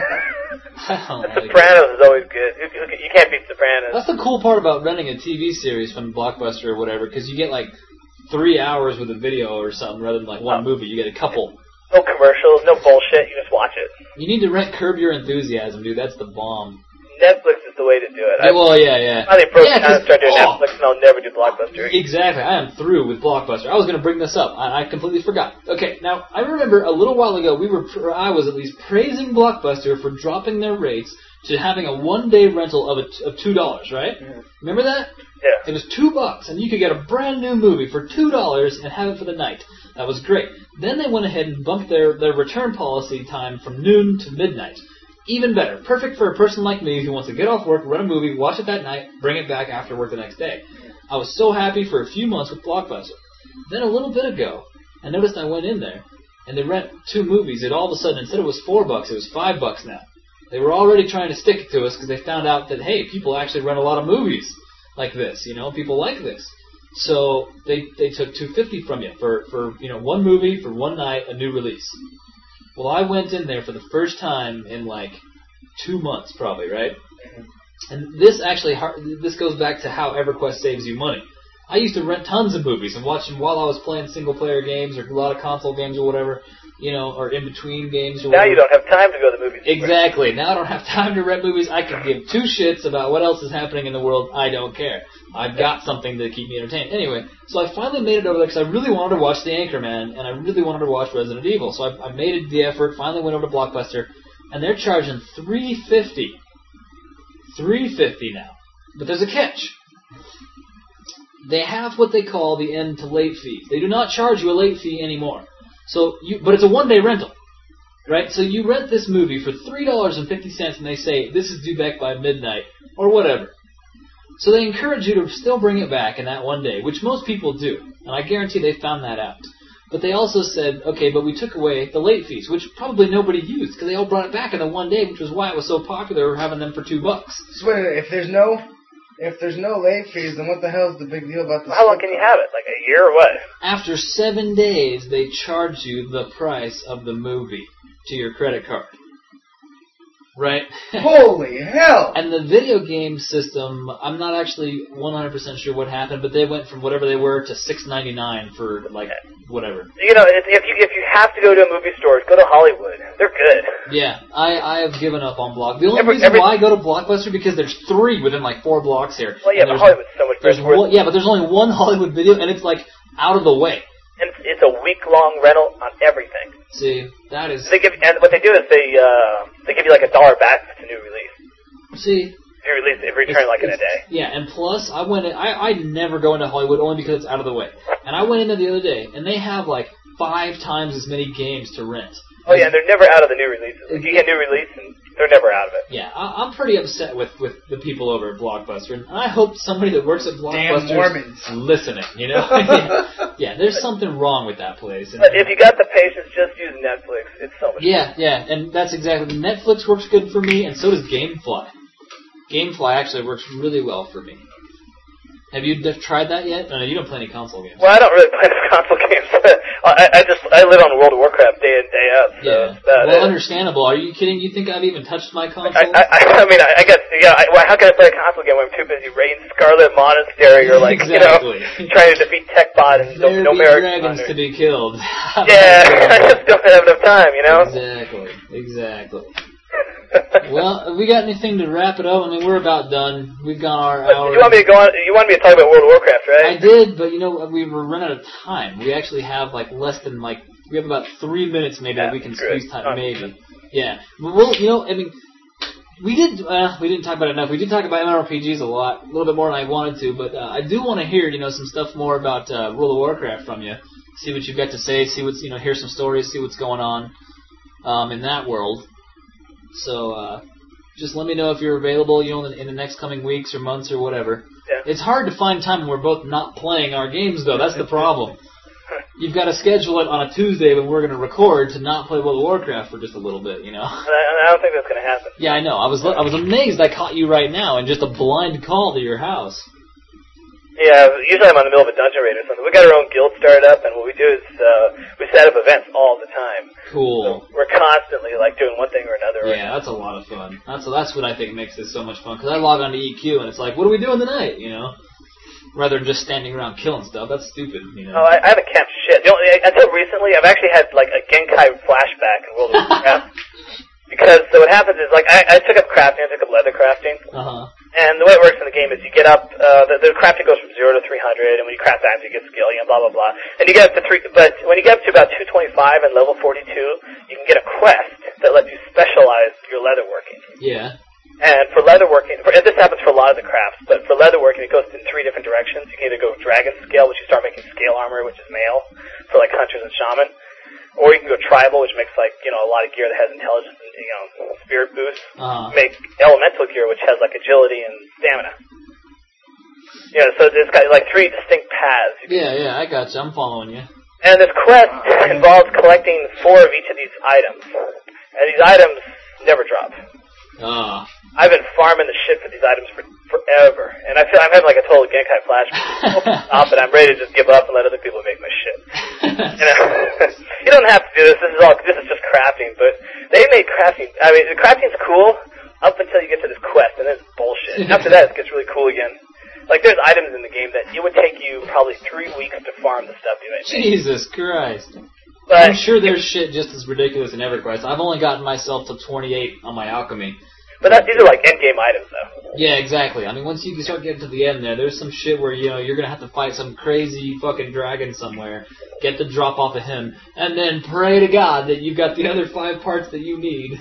Sopranos is always good. You can't beat Sopranos. That's the cool part about renting a TV series from Blockbuster or whatever, because you get like 3 hours with a video or something rather than like one movie. You get a couple. No commercials, no bullshit. You just watch it. You need to rent Curb Your Enthusiasm, dude. That's the bomb. Netflix is the way to do it. Yeah. I think pros kind of start doing Netflix, and I'll never do Blockbuster. Exactly. I am through with Blockbuster. I was going to bring this up, and I completely forgot. Okay, now, I remember a little while ago, I was at least praising Blockbuster for dropping their rates to having a one-day rental of $2, right? Yeah. Remember that? Yeah. It was $2, and you could get a brand new movie for $2 and have it for the night. That was great. Then they went ahead and bumped their return policy time from noon to midnight. Even better. Perfect for a person like me who wants to get off work, run a movie, watch it that night, bring it back after work the next day. I was so happy for a few months with Blockbuster. Then a little bit ago, I noticed I went in there, and they rent 2 movies, and all of a sudden, instead it was $4, it was $5 now. They were already trying to stick it to us because they found out that, hey, people actually rent a lot of movies like this. People like this. So they took $250 from you for one movie for one night, a new release. Well, I went in there for the first time in like 2 months, probably, right? And this goes back to how EverQuest saves you money. I used to rent tons of movies and watch them while I was playing single-player games or a lot of console games or whatever, or in between games or whatever. Now you don't have time to go to the movies. Exactly. Now I don't have time to rent movies. I can give 2 shits about what else is happening in the world. I don't care. I've got something to keep me entertained. Anyway, so I finally made it over there because I really wanted to watch The Anchorman and I really wanted to watch Resident Evil. So I made the effort, finally went over to Blockbuster, and they're charging $350. $350 now. But there's a catch. they have what they call the end to late fees. They do not charge you a late fee anymore. But it's a one-day rental, right? So you rent this movie for $3.50, and they say this is due back by midnight or whatever. So they encourage you to still bring it back in that one day, which most people do, and I guarantee they found that out. But they also said, okay, but we took away the late fees, which probably nobody used because they all brought it back in the one day, which was why it was so popular having them for $2. So wait, if there's no late fees, then what the hell is the big deal about this? How long can you have it? Like a year or what? After 7 days, they charge you the price of the movie to your credit card. Right? Holy hell! And the video game system, I'm not actually 100% sure what happened, but they went from whatever they were to $6.99 for, like, whatever. You know, if you have to go to a movie store, go to Hollywood. They're good. Yeah, I have given up on Block. The only reason why I go to Blockbuster because there's 3 within, like, 4 blocks here. Well, yeah, but Hollywood's so much better. Yeah, but there's only one Hollywood video, and it's, like, out of the way. And it's a week-long rental on everything. See, that is... And what they do is they give you like $1 back if it's a new release. See... If you return like in a day. Yeah, and plus, I never go into Hollywood only because it's out of the way. And I went into the other day, and they have like 5 times as many games to rent. Oh yeah, and they're never out of the new releases. Like, you get a new release, and they're never out of it. Yeah, I'm pretty upset with the people over at Blockbuster, and I hope somebody that works at Blockbuster is listening, you know? Yeah, there's something wrong with that place. And, but if you got the patience, just use Netflix. It's so much fun. Yeah, and that's exactly... Netflix works good for me, and so does GameFly. GameFly actually works really well for me. Have you tried that yet? No, you don't play any console games. Well, I don't really play the console games. I live on World of Warcraft day in, day out. So well, understandable. Are you kidding? You think I've even touched my console? I guess, yeah. How can I play a console game when I'm too busy raiding Scarlet Monastery or like, exactly. Trying to defeat TechBot and no merit dragons to be killed. Yeah, I just don't have enough time, you know? Exactly. Well, we got anything to wrap it up? I mean, we're about done. We've gone our hour. You want me to go on? You wanted me to talk about World of Warcraft, right? I did, but you know, we were running out of time. We actually have like less than we have about 3 minutes maybe that we can squeeze time. Maybe. Yeah. Well, you know, I mean, we didn't talk about it enough. We did talk about MMORPGs a little bit more than I wanted to, but I do want to hear, you know, some stuff more about World of Warcraft from you. See what you've got to say. See what's, you know, hear some stories. See what's going on in that world. So, just let me know if you're available, you know, in the next coming weeks or months or whatever. Yeah. It's hard to find time when we're both not playing our games, though. That's the problem. You've got to schedule it on a Tuesday when we're going to record to not play World of Warcraft for just a little bit, you know. I don't think that's going to happen. Yeah, I know. I was amazed I caught you right now in just a blind call to your house. Yeah, usually I'm in the middle of a dungeon raid or something. We got our own guild started up, and what we do is we set up events all the time. Cool. So we're constantly like doing one thing or another. Yeah, that's a lot of fun. That's what I think makes this so much fun. Because I log on to EQ and it's like, what are we doing tonight? You know, rather than just standing around killing stuff. That's stupid. You know. Oh, I haven't camped shit. Until recently, I've actually had like a Genkai flashback in World of Warcraft. Because so what happens is like I took up crafting, I took up leather crafting. And the way it works in the game is you get up, the crafting goes from 0 to 300, and when you craft items, you get skill, you know, blah, blah, blah. And you get up to but when you get up to about 225 and level 42, you can get a quest that lets you specialize your leatherworking. Yeah. And for leatherworking, and this happens for a lot of the crafts, but for leatherworking, it goes in 3 different directions. You can either go dragon scale, which you start making scale armor, which is male, for like hunters and shaman. Or you can go tribal, which makes like, you know, a lot of gear that has intelligence and, you know, spirit boost. Make elemental gear, which has like agility and stamina. You know, so there's got like 3 distinct paths. Yeah, I got you. I'm following you. And this quest involves collecting 4 of each of these items. And these items never drop. I've been farming the shit for these items for forever. And I feel I'm having like a total Genkai flashback. Stop it. I'm ready to just give up and let other people make my shit. You know, you don't have to do this. This is just crafting. But they made crafting. I mean, the crafting's cool up until you get to this quest, and then it's bullshit. After that, it gets really cool again. Like, there's items in the game that it would take you probably 3 weeks to farm the stuff you make. Jesus Christ. But I'm sure there's shit just as ridiculous in EverQuest. I've only gotten myself to 28 on my alchemy. But these are like endgame items, though. Yeah, exactly. I mean, once you start getting to the end there's some shit where, you know, you're going to have to fight some crazy fucking dragon somewhere, get the drop off of him, and then pray to God that you've got the other 5 parts that you need.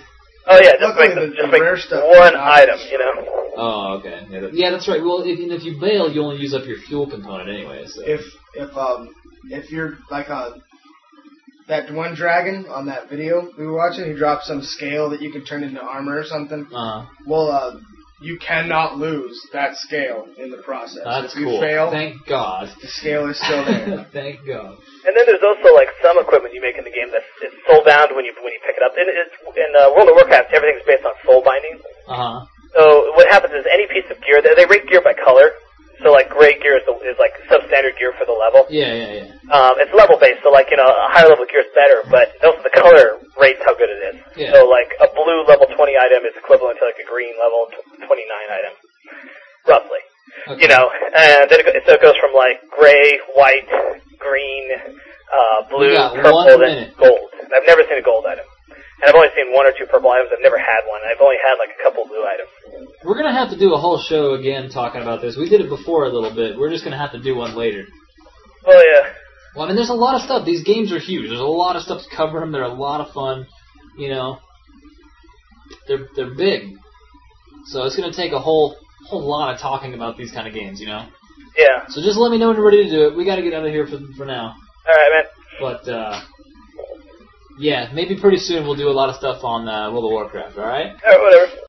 Oh yeah, just Luckily, make, the rare stuff one is not- item, you know. Oh, okay. Yeah, that's right. Well, if you bail, you only use up your fuel component anyway. So. If you're like that one dragon on that video we were watching, he dropped some scale that you can turn into armor or something. Well, you cannot lose that scale in the process. That's if you cool. fail, Thank God. the scale is still there. Thank God. And then there's also like some equipment you make in the game that's it's soul bound when you pick it up. And it's in World of Warcraft, everything's based on soul binding. So what happens is any piece of gear, they rate gear by color. So like gray gear is like substandard gear for the level. Yeah. It's level based, so like, you know, a higher level gear is better, but also the color rates how good it is. Yeah. So like a blue level 20 item is equivalent to like a green level 29 item, roughly. Okay. You know, and then it goes from like gray, white, green, blue, purple, then gold. And I've never seen a gold item. And I've only seen one or two purple items. I've never had one. I've only had like a couple blue items. We're going to have to do a whole show again talking about this. We did it before a little bit. We're just going to have to do one later. Oh, yeah. Well, I mean, there's a lot of stuff. These games are huge. There's a lot of stuff to cover them. They're a lot of fun. You know, they're big. So it's going to take a whole lot of talking about these kind of games, you know? Yeah. So just let me know when you're ready to do it. We got to get out of here for now. All right, man. But, yeah, maybe pretty soon we'll do a lot of stuff on World of Warcraft, all right? All right, whatever.